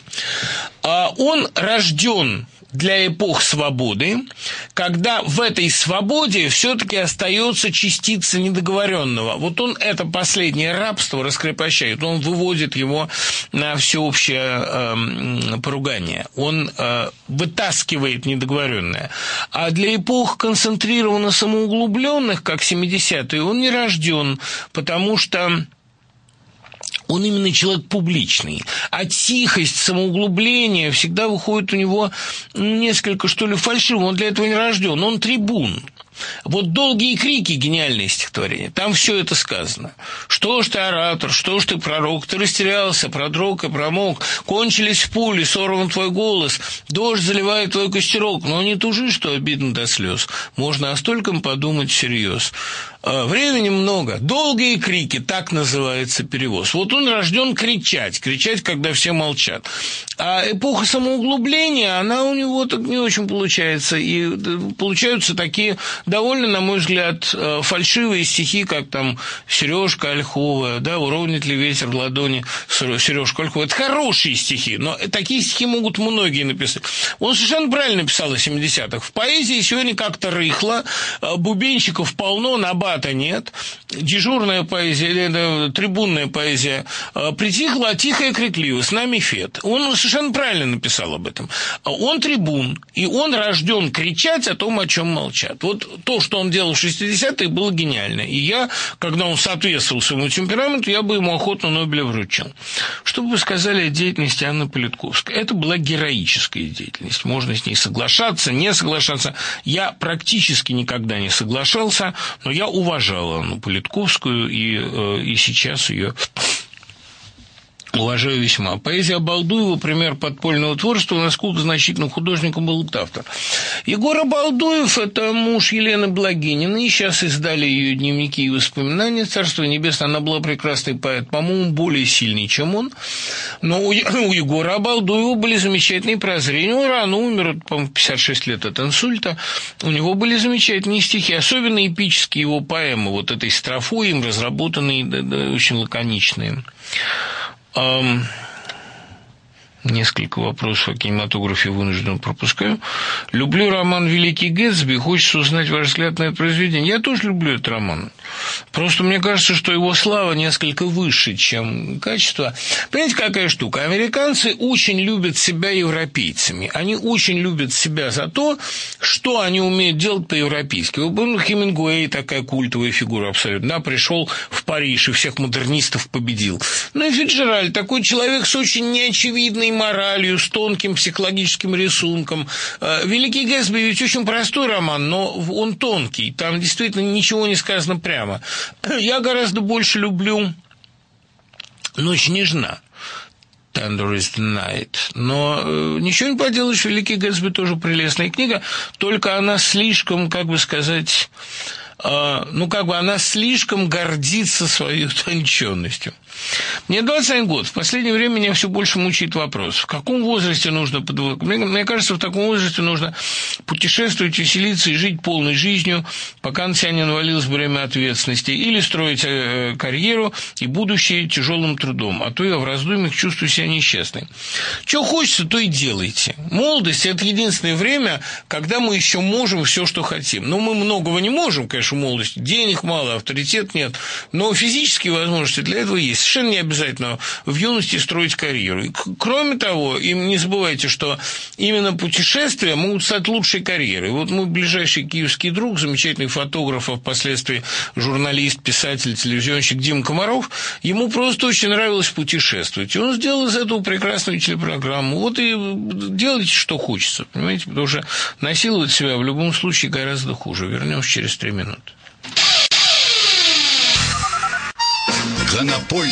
Он рожден для эпох свободы, когда в этой свободе все-таки остается частица недоговоренного. Вот он это последнее рабство раскрепощает, он выводит его на всеобщее э, поругание, он э, вытаскивает недоговоренное. А для эпох концентрированно самоуглубленных, как семидесятые, он не рожден, потому что он именно человек публичный, а тихость, самоуглубление всегда выходит у него несколько, что ли, фальшивым. Он для этого не рожден, он трибун. Вот «Долгие крики» — гениальное стихотворение. Там все это сказано. Что ж ты, оратор, что ж ты, пророк, ты растерялся, продрог и промок, кончились пули, сорван твой голос, дождь заливает твой костерок, но не тужи, что обидно до слез. Можно о стольком подумать всерьез. Времени много. «Долгие крики» — так называется перевоз. Вот он рожден кричать, кричать, когда все молчат. А эпоха самоуглубления, она у него так не очень получается. И получаются такие довольно довольно, на мой взгляд, фальшивые стихи, как там «Сережка Ольхова», да, «Уронит ли ветер в ладони Сережка Ольхова». Это хорошие стихи, но такие стихи могут многие написать. Он совершенно правильно писал о семидесятых. В поэзии сегодня как-то рыхло, бубенщиков полно, набата нет, дежурная поэзия, или трибунная поэзия притихла, а тихая крикливо, с нами Фет. Он совершенно правильно написал об этом. Он трибун, и он рожден кричать о том, о чем молчат. Вот то, что он делал в шестидесятые, было гениально. И я, когда он соответствовал своему темпераменту, я бы ему охотно Нобеля вручил. Что бы вы сказали о деятельности Анны Политковской? Это была героическая деятельность. Можно с ней соглашаться, не соглашаться. Я практически никогда не соглашался, но я уважал Анну Политковскую, и, и сейчас ее уважаю весьма. Поэзия Абалдуева, пример подпольного творчества, насколько значительным художником был этот автор. Егор Абалдуев – это муж Елены Благининой, и сейчас издали ее дневники и воспоминания. Царство небесное, она была прекрасный поэт, по-моему, более сильный, чем он. Но у, у Егора Абалдуева были замечательные прозрения. Он рано умер, по-моему, пятьдесят шесть лет от инсульта. У него были замечательные стихи, особенно эпические его поэмы, вот этой строфой им разработанные, да, да, очень лаконичные. Um, несколько вопросов о кинематографе вынужден пропускаю. Люблю роман «Великий Гэтсби», хочется узнать ваш взгляд на это произведение. Я тоже люблю этот роман. Просто мне кажется, что его слава несколько выше, чем качество. Понимаете, какая штука? Американцы очень любят себя европейцами. Они очень любят себя за то, что они умеют делать по-европейски. Вот Хемингуэй такая культовая фигура абсолютно. Да, пришел в Париж и всех модернистов победил. Ну и Фицджеральд такой человек с очень неочевидной моралью, с тонким психологическим рисунком. «Великий Гэтсби» ведь очень простой роман, но он тонкий. Там действительно ничего не сказано прямо. Я гораздо больше люблю «Ночь нежна». Tender is the night. Но э, ничего не поделаешь, «Великий Гэтсби» тоже прелестная книга, только она слишком, как бы сказать, э, ну, как бы она слишком гордится своей утонченностью. Мне двадцать один год. В последнее время меня все больше мучает вопрос, в каком возрасте нужно подвод... мне, мне кажется, в таком возрасте нужно путешествовать, веселиться и жить полной жизнью, пока на тебя не навалилось время ответственности, или строить э, карьеру и будущее тяжелым трудом, а то я в раздумьях чувствую себя несчастной. Что хочется, то и делайте. Молодость – это единственное время, когда мы еще можем все, что хотим. Но мы многого не можем, конечно, в молодости. Денег мало, авторитет нет, но физические возможности для этого есть. Совершенно не обязательно в юности строить карьеру. И, кроме того, и не забывайте, что именно путешествия могут стать лучшей карьерой. Вот мой ближайший киевский друг, замечательный фотограф, а впоследствии журналист, писатель, телевизионщик Дима Комаров, ему просто очень нравилось путешествовать. И он сделал из этого прекрасную телепрограмму. Вот и делайте, что хочется, понимаете, потому что насиловать себя в любом случае гораздо хуже. Вернемся через три минуты. Гонополь.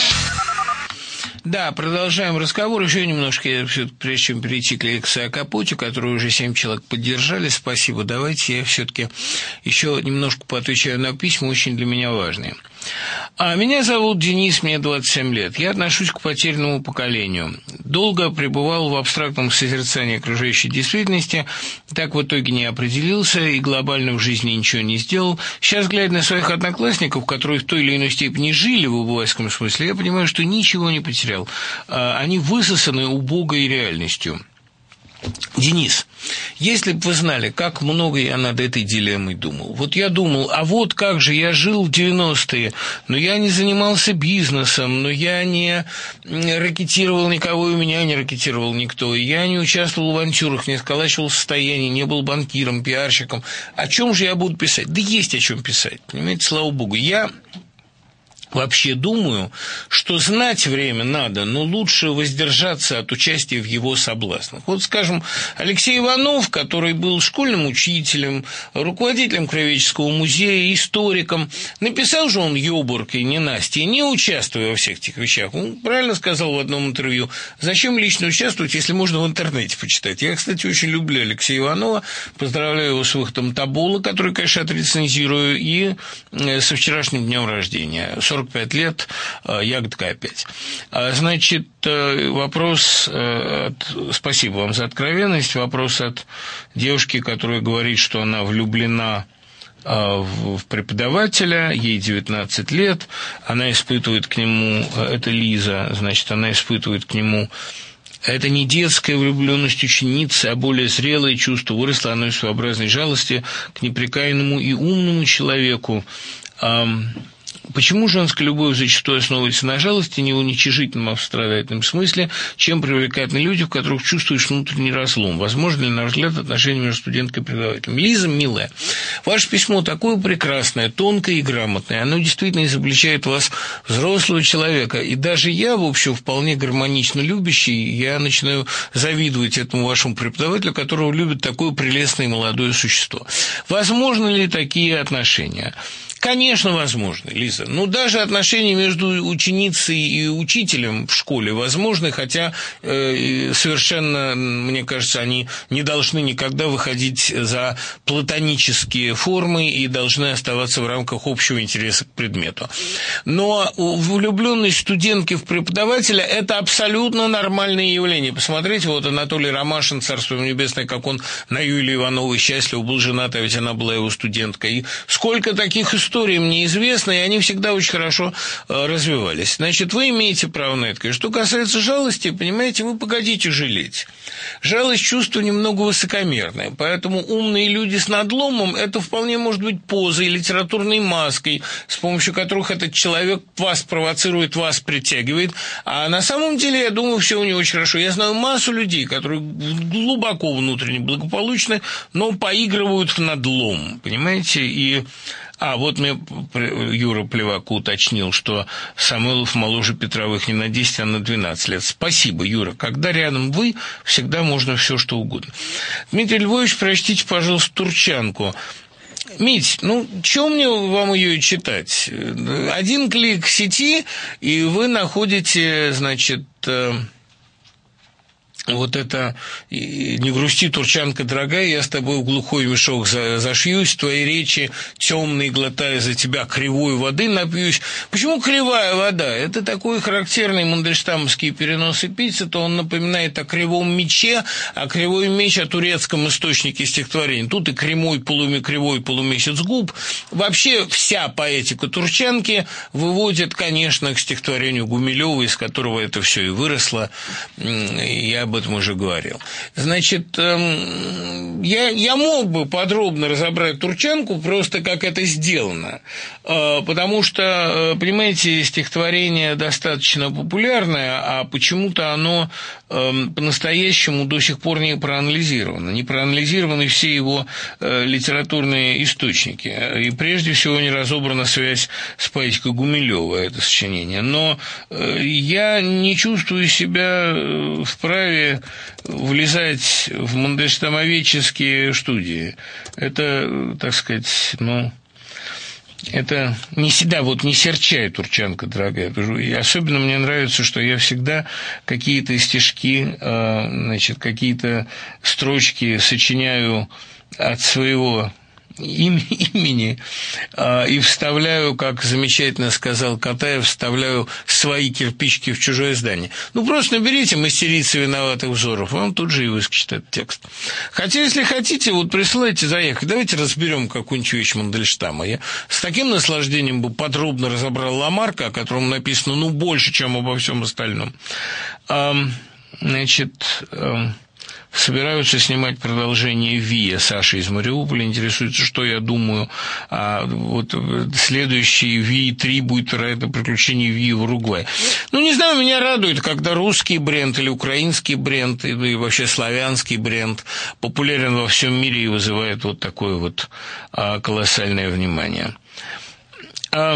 Да, продолжаем разговор. Еще немножко, прежде чем перейти к лекции о Капоте, которую уже семь человек поддержали, спасибо. Давайте я все-таки еще немножко поотвечаю на письма, очень для меня важные. А меня зовут Денис, мне двадцать семь лет. Я отношусь к потерянному поколению. Долго пребывал в абстрактном созерцании окружающей действительности, так в итоге не определился и глобально в жизни ничего не сделал. Сейчас, глядя на своих одноклассников, которые в той или иной степени жили в обывательском смысле, я понимаю, что ничего не потерял. Они высосаны убогой реальностью. Денис, если бы вы знали, как много я над этой дилеммой думал. Вот я думал, а вот как же я жил в девяностые, но я не занимался бизнесом, но я не ракетировал никого, и у меня не ракетировал никто, я не участвовал в авантюрах, не сколачивал состояние, не был банкиром, пиарщиком. О чем же я буду писать? Да есть о чем писать, понимаете, слава богу. Я... Вообще думаю, что знать время надо, но лучше воздержаться от участия в его соблазнах. Вот, скажем, Алексей Иванов, который был школьным учителем, руководителем Краеведческого музея, историком, написал же он «Йобург» и «Ненастье», не участвуя во всех этих вещах. Он правильно сказал в одном интервью, зачем лично участвовать, если можно в интернете почитать. Я, кстати, очень люблю Алексея Иванова, поздравляю его с выходом «Табула», который, конечно, отрецензирую, и со вчерашним днем рождения, сорок пять лет, ягодка опять. Значит, вопрос от... Спасибо вам за откровенность. Вопрос от девушки, которая говорит, что она влюблена в преподавателя, ей девятнадцать лет, она испытывает к нему, это Лиза, значит, она испытывает к нему, это не детская влюбленность ученицы, а более зрелое чувство, выросла оно из своеобразной жалости к непрекаянному и умному человеку. Почему женская любовь зачастую основывается на жалости, не в уничижительном, а в страдательном смысле, чем привлекательны люди, в которых чувствуешь внутренний разлом? Возможно ли, на ваш взгляд, отношения между студенткой и преподавателем? Лиза, милая, ваше письмо такое прекрасное, тонкое и грамотное. Оно действительно изобличает вас, взрослого человека. И даже я, в общем, вполне гармонично любящий, я начинаю завидовать этому вашему преподавателю, которого любит такое прелестное и молодое существо. Возможны ли такие отношения? Конечно, возможно, Лиза. Ну, даже отношения между ученицей и учителем в школе возможны, хотя э, совершенно, мне кажется, они не должны никогда выходить за платонические формы и должны оставаться в рамках общего интереса к предмету. Но влюбленность студентки в преподавателя – это абсолютно нормальное явление. Посмотрите, вот Анатолий Ромашин, царство ему небесное, как он на Юлии Ивановой счастлив был женат, а ведь она была его студенткой. И сколько таких историй истории мне известны, и они всегда очень хорошо э, развивались. Значит, вы имеете право на это. Что касается жалости, понимаете, вы погодите жалеть. Жалость – чувство немного высокомерное, поэтому умные люди с надломом – это вполне может быть позой, литературной маской, с помощью которых этот человек вас провоцирует, вас притягивает. А на самом деле, я думаю, все у него очень хорошо. Я знаю массу людей, которые глубоко внутренне благополучны, но поигрывают в надлом, понимаете, и... А, вот мне Юра Плевак уточнил, что Самойлов моложе Петровых не на десять, а на двенадцать лет. Спасибо, Юра. Когда рядом вы, всегда можно все что угодно. Дмитрий Львович, прочтите, пожалуйста, «Турчанку». Мить, ну, чего мне вам ее читать? Один клик сети, и вы находите, значит... Вот это «Не грусти, Турчанка дорогая, я с тобой в глухой мешок зашьюсь, твои речи темные, глотая за тебя кривой воды напьюсь». Почему кривая вода? Это такой характерный мандельштамовский перенос эпитета, он напоминает о кривом мече, а кривой меч о турецком источнике стихотворения. Тут и кривой, полуме, кривой полумесяц губ. Вообще вся поэтика Турчанки выводит, конечно, к стихотворению Гумилёва, из которого это все и выросло. Я об этом уже говорил. Значит, я, я мог бы подробно разобрать Турчанку, просто как это сделано, потому что, понимаете, стихотворение достаточно популярное, а почему-то оно по-настоящему до сих пор не проанализировано. Не проанализированы все его литературные источники. И прежде всего не разобрана связь с поэтикой Гумилёва, это сочинение. Но я не чувствую себя вправе влезать в мандельштамоведческие студии. Это, так сказать, ну... Это не всегда, вот не серчай, Турчанка дорогая. И особенно мне нравится, что я всегда какие-то стишки, значит, какие-то строчки сочиняю от своего имени и вставляю, как замечательно сказал Катаев, вставляю свои кирпичики в чужое здание. Ну, просто наберите «Мастерица виноватых взоров», вам тут же и выскочит этот текст. Хотя, если хотите, вот присылайте заявки, давайте разберем какую-нибудь вещь Мандельштама. Я с таким наслаждением бы подробно разобрал Ламарка, о котором написано, ну, больше, чем обо всем остальном. Значит... Собираются снимать продолжение «Вия». Саша из Мариуполя интересуется, что я думаю. А вот следующий «Ви три» будет, вероятно, «Приключения Вии в Уругвае». Ну, не знаю, меня радует, когда русский бренд или украинский бренд, или вообще славянский бренд популярен во всем мире и вызывает вот такое вот а, колоссальное внимание. А,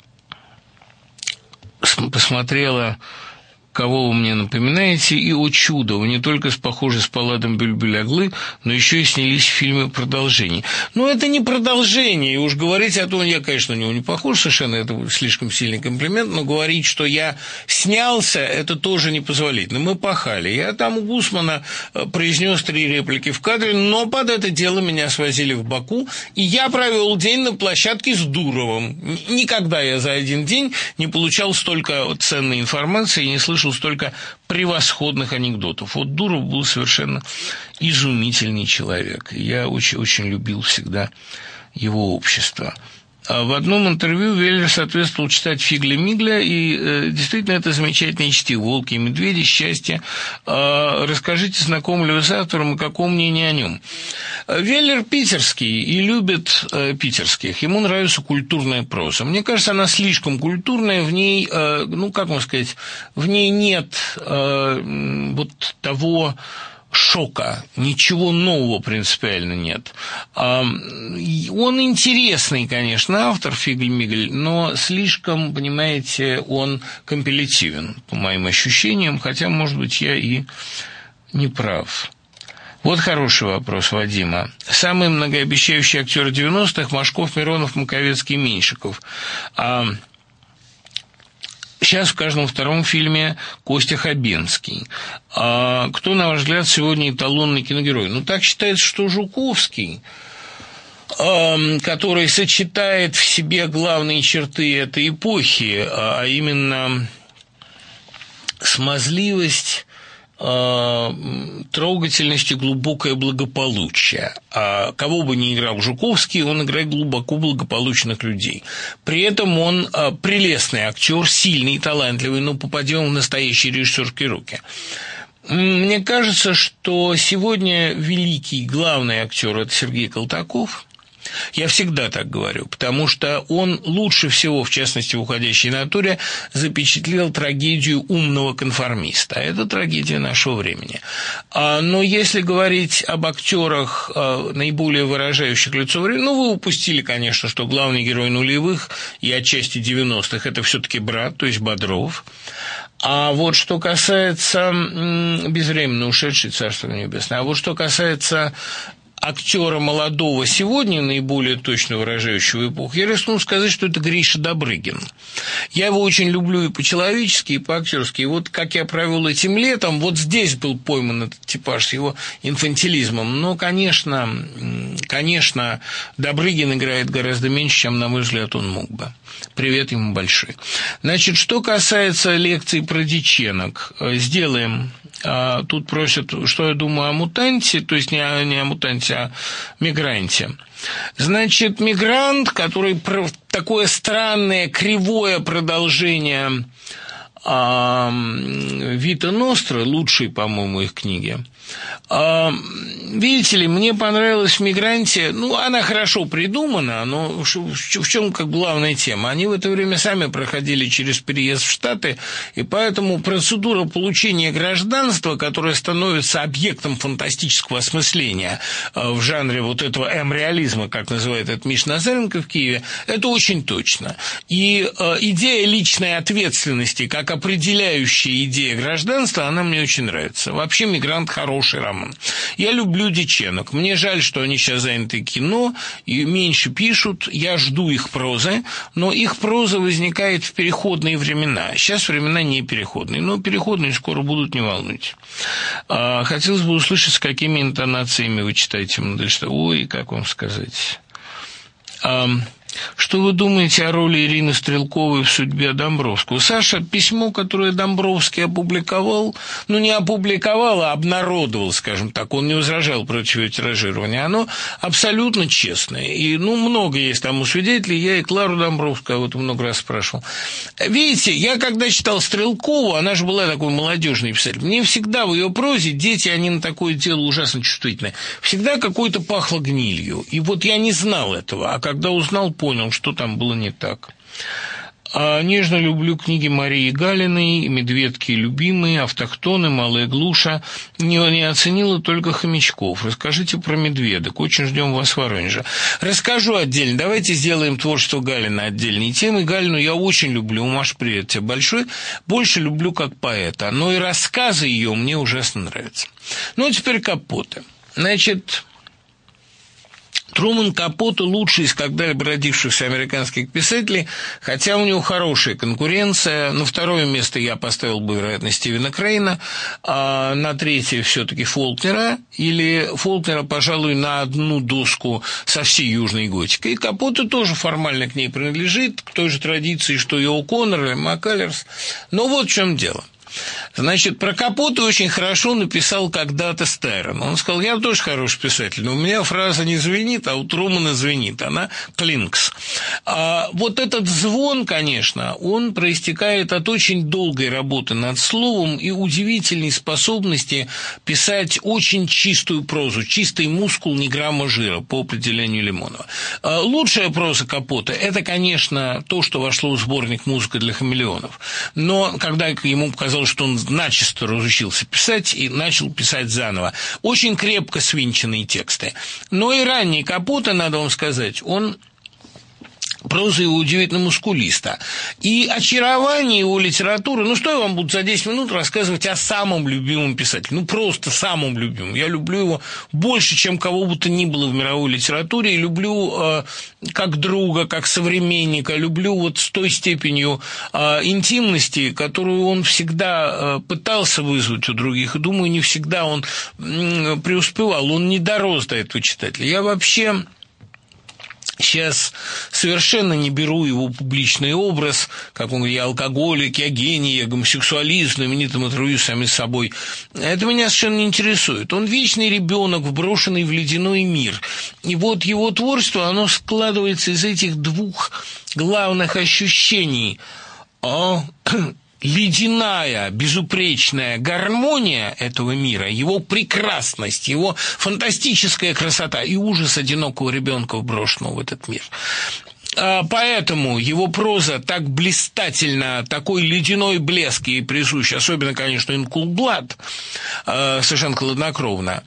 посмотрела... Кого вы мне напоминаете, и, о чудо, вы не только похожи с Палладом Бюльбюль-Оглы, но еще и снялись в фильме «Продолжение». Но это не продолжение, и уж говорить о том, я, конечно, на него не похож совершенно, это слишком сильный комплимент, но говорить, что я снялся, это тоже непозволительно. Мы пахали. Я там у Гусмана произнес три реплики в кадре, но под это дело меня свозили в Баку, и я провел день на площадке с Дуровым. Никогда я за один день не получал столько ценной информации и не слышал слышал столько превосходных анекдотов. Вот Дуров был совершенно изумительный человек. Я очень-очень любил всегда его общество. В одном интервью Веллер соответствовал читать Фигля-Мигля, и э, действительно это замечательное чтиво. «Волки и медведи», «Счастье». Э, расскажите, знакомы ли вы с автором и какое мнение о нем? Веллер питерский и любит э, питерских. Ему нравится культурная проза. Мне кажется, она слишком культурная, в ней, э, ну, как вам сказать, в ней нет э, вот того шока, ничего нового принципиально нет. Он интересный, конечно, автор Фигль-Мигль, но слишком, понимаете, он компилятивен, по моим ощущениям, хотя, может быть, я и не прав. Вот хороший вопрос Вадима. Самые многообещающие актеры девяностых – Машков, Миронов, Маковецкий, Меньшиков. Сейчас в каждом втором фильме Костя Хабенский. А кто, на ваш взгляд, сегодня эталонный киногерой? Ну, так считается, что Жуковский, который сочетает в себе главные черты этой эпохи, а именно смазливость, трогательность и глубокое благополучие. А кого бы ни играл Жуковский, он играет глубоко благополучных людей. При этом он прелестный актер, сильный, талантливый, но попадем в настоящие режиссерские руки. Мне кажется, что сегодня великий главный актер – это Сергей Калтаков. Я всегда так говорю, потому что он лучше всего, в частности в «Уходящей натуре», запечатлел трагедию умного конформиста. Это трагедия нашего времени. Но если говорить об актерах, наиболее выражающих лицо времени, ну, вы упустили, конечно, что главный герой нулевых и отчасти девяностых – это все-таки брат, то есть Бодров. А вот что касается безвременно ушедший, царство небесное, а вот что касается актера молодого сегодня, наиболее точно выражающего эпоху, я рискну сказать, что это Гриша Добрыгин. Я его очень люблю и по-человечески, и по-актерски. И вот как я провел этим летом, вот здесь был пойман этот типаж с его инфантилизмом. Но, конечно, конечно, Добрыгин играет гораздо меньше, чем, на мой взгляд, он мог бы. Привет ему большой. Значит, что касается лекций про диченок, сделаем. Тут просят, что я думаю о мутанте, то есть не о, не о мутанте, а о мигранте. Значит, мигрант, который такое странное, кривое продолжение а, Вита Ностра, лучшей, по-моему, их книги. А, видите ли, мне понравилось в «Мигранте», ну, она хорошо придумана, но в чем как главная тема? Они в это время сами проходили через переезд в Штаты, и поэтому процедура получения гражданства, которая становится объектом фантастического осмысления в жанре вот этого эм-реализма, как называет это Миша Назаренко в Киеве, это очень точно. И идея личной ответственности, как определяющая идея гражданства, она мне очень нравится. Вообще «Мигрант» хороший роман. Я люблю диченок. Мне жаль, что они сейчас заняты кино и меньше пишут. Я жду их прозы, но их проза возникает в переходные времена. Сейчас времена не переходные, но переходные скоро будут, не волнуйтесь. А, хотелось бы услышать, с какими интонациями вы читаете Мандельштама. Ой, как вам сказать... А, что вы думаете о роли Ирины Стрелковой в судьбе Домбровского? Саша, письмо, которое Домбровский опубликовал, ну, не опубликовал, а обнародовал, скажем так, он не возражал против его тиражирования, оно абсолютно честное. И, ну, много есть тому свидетелей, я и Клару Домбровскую вот много раз спрашивал. Видите, я когда читал Стрелкову, она же была такой молодежный писатель, мне всегда в ее прозе, дети, они на такое дело ужасно чувствительны, всегда какое-то пахло гнилью. И вот я не знал этого, а когда узнал, понял, что там было не так. А нежно люблю книги Марии Галиной, «Медведки любимые», «Автохтоны», «Малая Глуша». Не, не оценила только хомячков. Расскажите про медведок. Очень ждем вас в Воронеже. Расскажу отдельно. Давайте сделаем творчество Галина отдельной темой. Галину я очень люблю. Маш, привет тебе большой. Больше люблю как поэта. Но и рассказы ее мне ужасно нравятся. Ну, а теперь Капоте. Значит... Труман Капоте лучший из когда-либо родившихся американских писателей, хотя у него хорошая конкуренция. На второе место я поставил бы, вероятно, Стивена Крейна, а на третье все-таки Фолкнера, или Фолкнера, пожалуй, на одну доску со всей южной готикой. И Капоте тоже формально к ней принадлежит, к той же традиции, что и О'Коннор, и Маккалерс. Но вот в чем дело. Значит, про Капота очень хорошо написал когда-то Стерн. Он сказал, я тоже хороший писатель, но у меня фраза не звенит, а у Трумана звенит, она клинкс. А вот этот звон, конечно, он проистекает от очень долгой работы над словом и удивительной способности писать очень чистую прозу, чистый мускул, ни грамма жира, по определению Лимонова. А лучшая проза Капота – это, конечно, то, что вошло в сборник «Музыка для хамелеонов». Но когда ему показалось, что он начисто разучился писать и начал писать заново. Очень крепко свинченные тексты. Но и ранний Капота, надо вам сказать, он... Проза его удивительно мускулиста. И очарование его литературы... Ну, что я вам буду за десять минут рассказывать о самом любимом писателе? Ну, просто самом любимом. Я люблю его больше, чем кого бы то ни было в мировой литературе. И люблю э, как друга, как современника. Люблю вот с той степенью э, интимности, которую он всегда э, пытался вызвать у других. И, думаю, не всегда он э, преуспевал. Он не дорос до этого читателя. Я вообще... Сейчас совершенно не беру его публичный образ, как он говорит, я алкоголик, я гений, я гомосексуалист, знаменитым интервью сами с собой. Это меня совершенно не интересует. Он вечный ребенок, вброшенный в ледяной мир. И вот его творчество, оно складывается из этих двух главных ощущений. О, ледяная, безупречная гармония этого мира, его прекрасность, его фантастическая красота и ужас одинокого ребенка, вброшенного в этот мир. Поэтому его проза так блистательна, такой ледяной блеск ей присущ, особенно, конечно, «In Cool Blood», совершенно хладнокровно.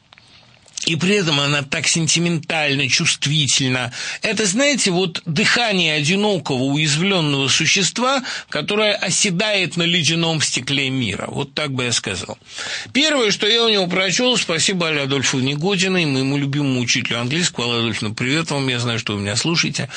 И при этом она так сентиментально, чувствительна. Это, знаете, вот дыхание одинокого, уязвленного существа, которое оседает на ледяном стекле мира. Вот так бы я сказал. Первое, что я у него прочел, спасибо Алле Адольфовне Годиной, моему любимому учителю английского. Алла Адольфовна, привет вам, я знаю, что вы меня слушаете.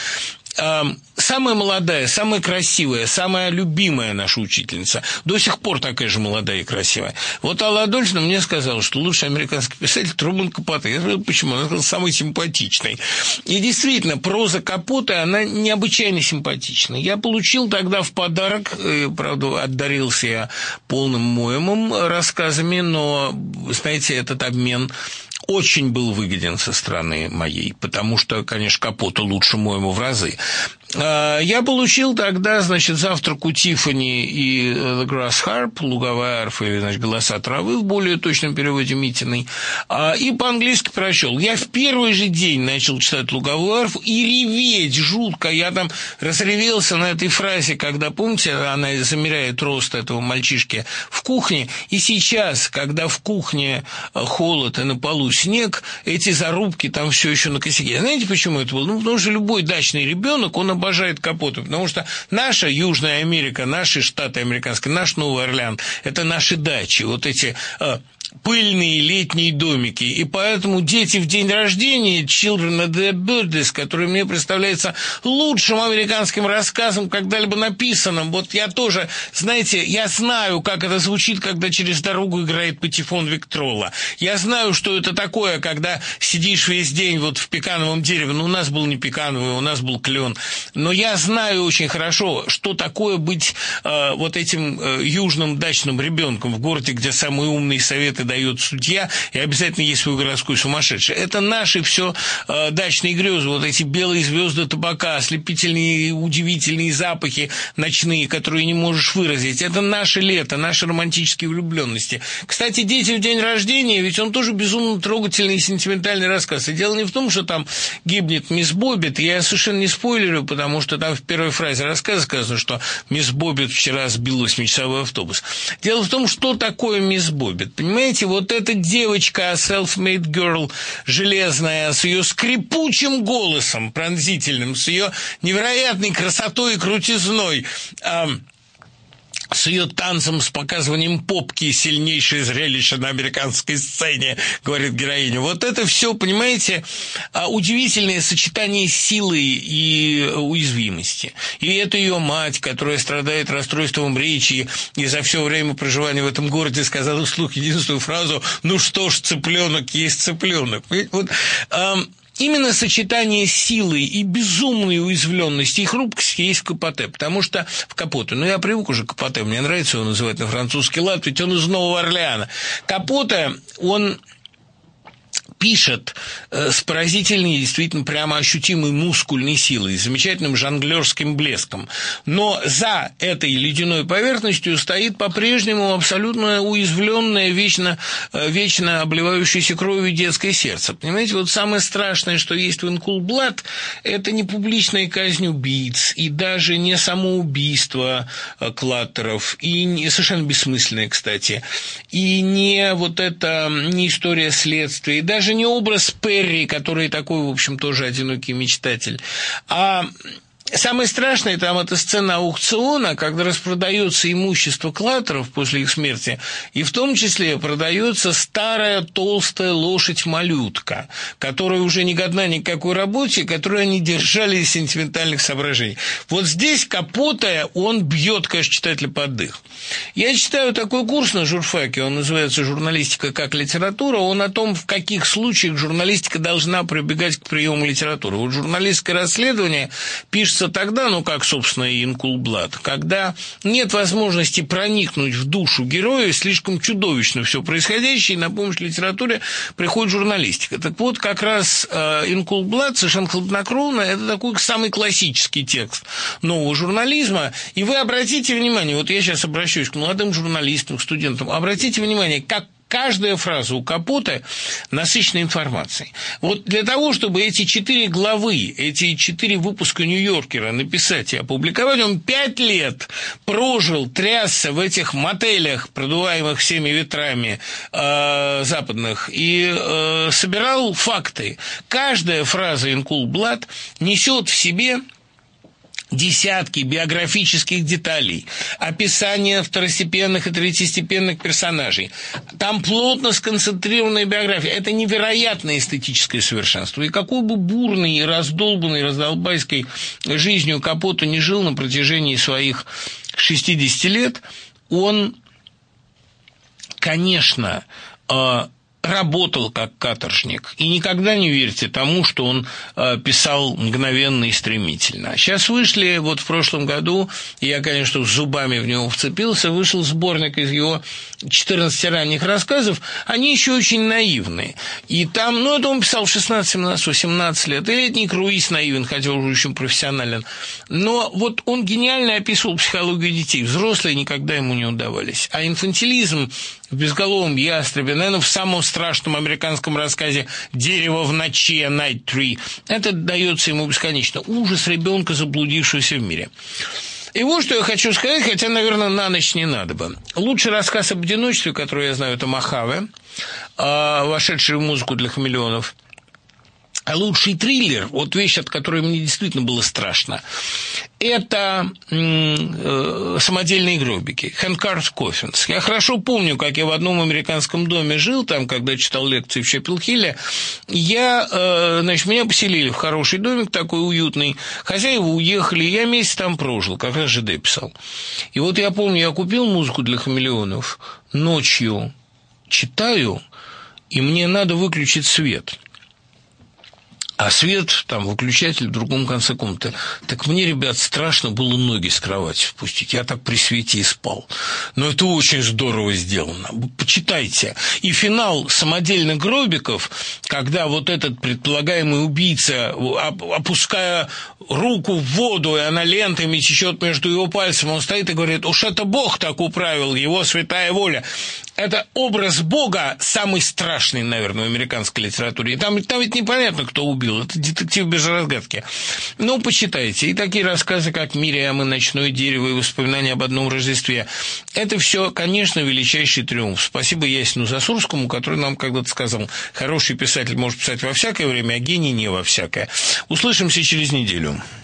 Самая молодая, самая красивая, самая любимая наша учительница, до сих пор такая же молодая и красивая. Вот Алла Адольфовна мне сказала, что лучший американский писатель Труман Капота. Я сказал, почему? Она сказала, самый симпатичный. И действительно, проза Капота, она необычайно симпатична. Я получил тогда в подарок, правда, отдарился я полным моемым рассказами, но, знаете, этот обмен очень был выгоден со стороны моей, потому что, конечно, Капота лучше моему в разы. Я получил тогда, значит, «Завтрак у Тиффани» и «The Grass Harp», «Луговая арфа», или, значит, «Голоса травы» в более точном переводе Митиной, и по-английски прочел. Я в первый же день начал читать «Луговую арфу» и реветь жутко. Я там разревелся на этой фразе, когда, помните, она замеряет рост этого мальчишки в кухне, и сейчас, когда в кухне холод и на полу снег, эти зарубки там все еще на косяке. Знаете, почему это было? Ну, потому что любой дачный ребенок, он обожает Капоту, потому что наша Южная Америка, наши штаты американские, наш Новый Орлеан – это наши дачи, вот эти э, пыльные летние домики. И поэтому «Дети в день рождения», «Children of the Birthdays», который мне представляется лучшим американским рассказом, когда-либо написанным. Вот я тоже, знаете, я знаю, как это звучит, когда через дорогу играет патефон Виктрола. Я знаю, что это такое, когда сидишь весь день вот в пекановом дереве. Ну, у нас был не пекановый, у нас был клен. Но я знаю очень хорошо, что такое быть э, вот этим э, южным дачным ребенком в городе, где самые умные советы дает судья, и обязательно есть свой городской сумасшедший. Это наши все э, дачные грезы, вот эти белые звезды табака, ослепительные, удивительные запахи ночные, которые не можешь выразить. Это наше лето, наши романтические влюбленности. Кстати, «Дети в день рождения», ведь он тоже безумно трогательный и сентиментальный рассказ. И дело не в том, что там гибнет мисс Боббит, я совершенно не спойлерю, потому что там в первой фразе рассказа сказано, что мисс Боббит вчера сбила восьмичасовой автобус. Дело в том, что такое мисс Боббит. Понимаете, вот эта девочка, self-made girl, железная, с ее скрипучим голосом, пронзительным, с ее невероятной красотой и крутизной, с ее танцем, с показыванием попки, сильнейшее зрелище на американской сцене, говорит героиня. Вот это все, понимаете, удивительное сочетание силы и уязвимости. И это ее мать, которая страдает расстройством речи и за все время проживания в этом городе сказала вслух единственную фразу: «Ну что ж, цыпленок есть цыпленок». Вот, именно сочетание силы и безумной уязвленности и хрупкости есть в Капоте, потому что в Капоте, ну я привык уже к Капоте, мне нравится его называть на французский лад, ведь он из Нового Орлеана. Капоте, он пишет э, с поразительной, действительно прямо ощутимой мускульной силой, с замечательным жонглерским блеском. Но за этой ледяной поверхностью стоит по-прежнему абсолютно уязвленное, вечно, э, вечно обливающееся кровью детское сердце. Понимаете, вот самое страшное, что есть в «In Cool Blood», это не публичная казнь убийц, и даже не самоубийство э, Клаттеров, и не, совершенно бессмысленное, кстати, и не вот это, не история следствия, и даже не образ Перри, который такой, в общем, тоже одинокий мечтатель, а самое страшное там это сцена аукциона, когда распродается имущество Клаттеров после их смерти, и в том числе продается старая толстая лошадь-малютка, которая уже не годна ни к какой работе, которую они держали из сентиментальных соображений. Вот здесь Капоте, он бьет, конечно, читателя под дых. Я читаю такой курс на журфаке, он называется «Журналистика как литература», он о том, в каких случаях журналистика должна прибегать к приему литературы. Вот журналистское расследование пишется тогда, ну, как, собственно, и «In Cool Blood», когда нет возможности проникнуть в душу героя, слишком чудовищно все происходящее, и на помощь литературе приходит журналистика. Так вот, как раз «In Cool Blood» совершенно хладнокровно, это такой самый классический текст нового журнализма, и вы обратите внимание, вот я сейчас обращаюсь к молодым журналистам, к студентам, обратите внимание, как каждая фраза у Капоте насыщена информацией. Вот для того, чтобы эти четыре главы, эти четыре выпуска «Нью-Йоркера» написать и опубликовать, он пять лет прожил, трясся в этих мотелях, продуваемых всеми ветрами э, западных, и э, собирал факты. Каждая фраза «In Cool Blood» несет в себе десятки биографических деталей, описание второстепенных и третьестепенных персонажей. Там плотно сконцентрированная биография. Это невероятное эстетическое совершенство. И какой бы бурной и раздолбанной, раздолбайской жизнью Капоте не жил на протяжении своих шестидесяти лет, он, конечно, работал как каторжник. И никогда не верьте тому, что он э, писал мгновенно и стремительно. Сейчас вышли, вот в прошлом году, я, конечно, зубами в него вцепился, вышел сборник из его четырнадцати ранних рассказов. Они еще очень наивные. И там, ну, это он писал в шестнадцать, семнадцать, восемнадцать лет. И «Летний круиз» наивен, хотя уже очень профессионален. Но вот он гениально описывал психологию детей. Взрослые никогда ему не удавались. А инфантилизм в «Безголовом ястребе», наверное, в самом страшном американском рассказе «Дерево в ночи», «Night Tree», это дается ему бесконечно. Ужас ребенка, заблудившегося в мире. И вот что я хочу сказать, хотя, наверное, на ночь не надо бы. Лучший рассказ об одиночестве, который я знаю, это «Мохаве», вошедший в музыку для хамелеонов. А лучший триллер, вот вещь, от которой мне действительно было страшно, это э, «Самодельные гробики», «Handcarved Coffins». Я хорошо помню, как я в одном американском доме жил, там, когда читал лекции в Чапел-Хилле, я, э, значит, меня поселили в хороший домик такой уютный, хозяева уехали, я месяц там прожил, как раз ЖД писал. И вот я помню, я купил музыку для хамелеонов, ночью читаю, и мне надо выключить свет. А свет, там, выключатель в другом конце комнаты. Так мне, ребят, страшно было ноги с кровати спустить. Я так при свете и спал. Но это очень здорово сделано. Почитайте. И финал «Самодельных гробиков», когда вот этот предполагаемый убийца, опуская руку в воду, и она лентами течет между его пальцами, он стоит и говорит: «Уж это Бог так управил, его святая воля». Это образ Бога самый страшный, наверное, в американской литературе. И там, там ведь непонятно, кто убил. Это детектив без разгадки. Ну, почитайте. И такие рассказы, как «Мириам» и «Ночное дерево», и «Воспоминания об одном Рождестве». Это все, конечно, величайший триумф. Спасибо Ясину Засурскому, который нам когда-то сказал: хороший писатель может писать во всякое время, а гений не во всякое. Услышимся через неделю.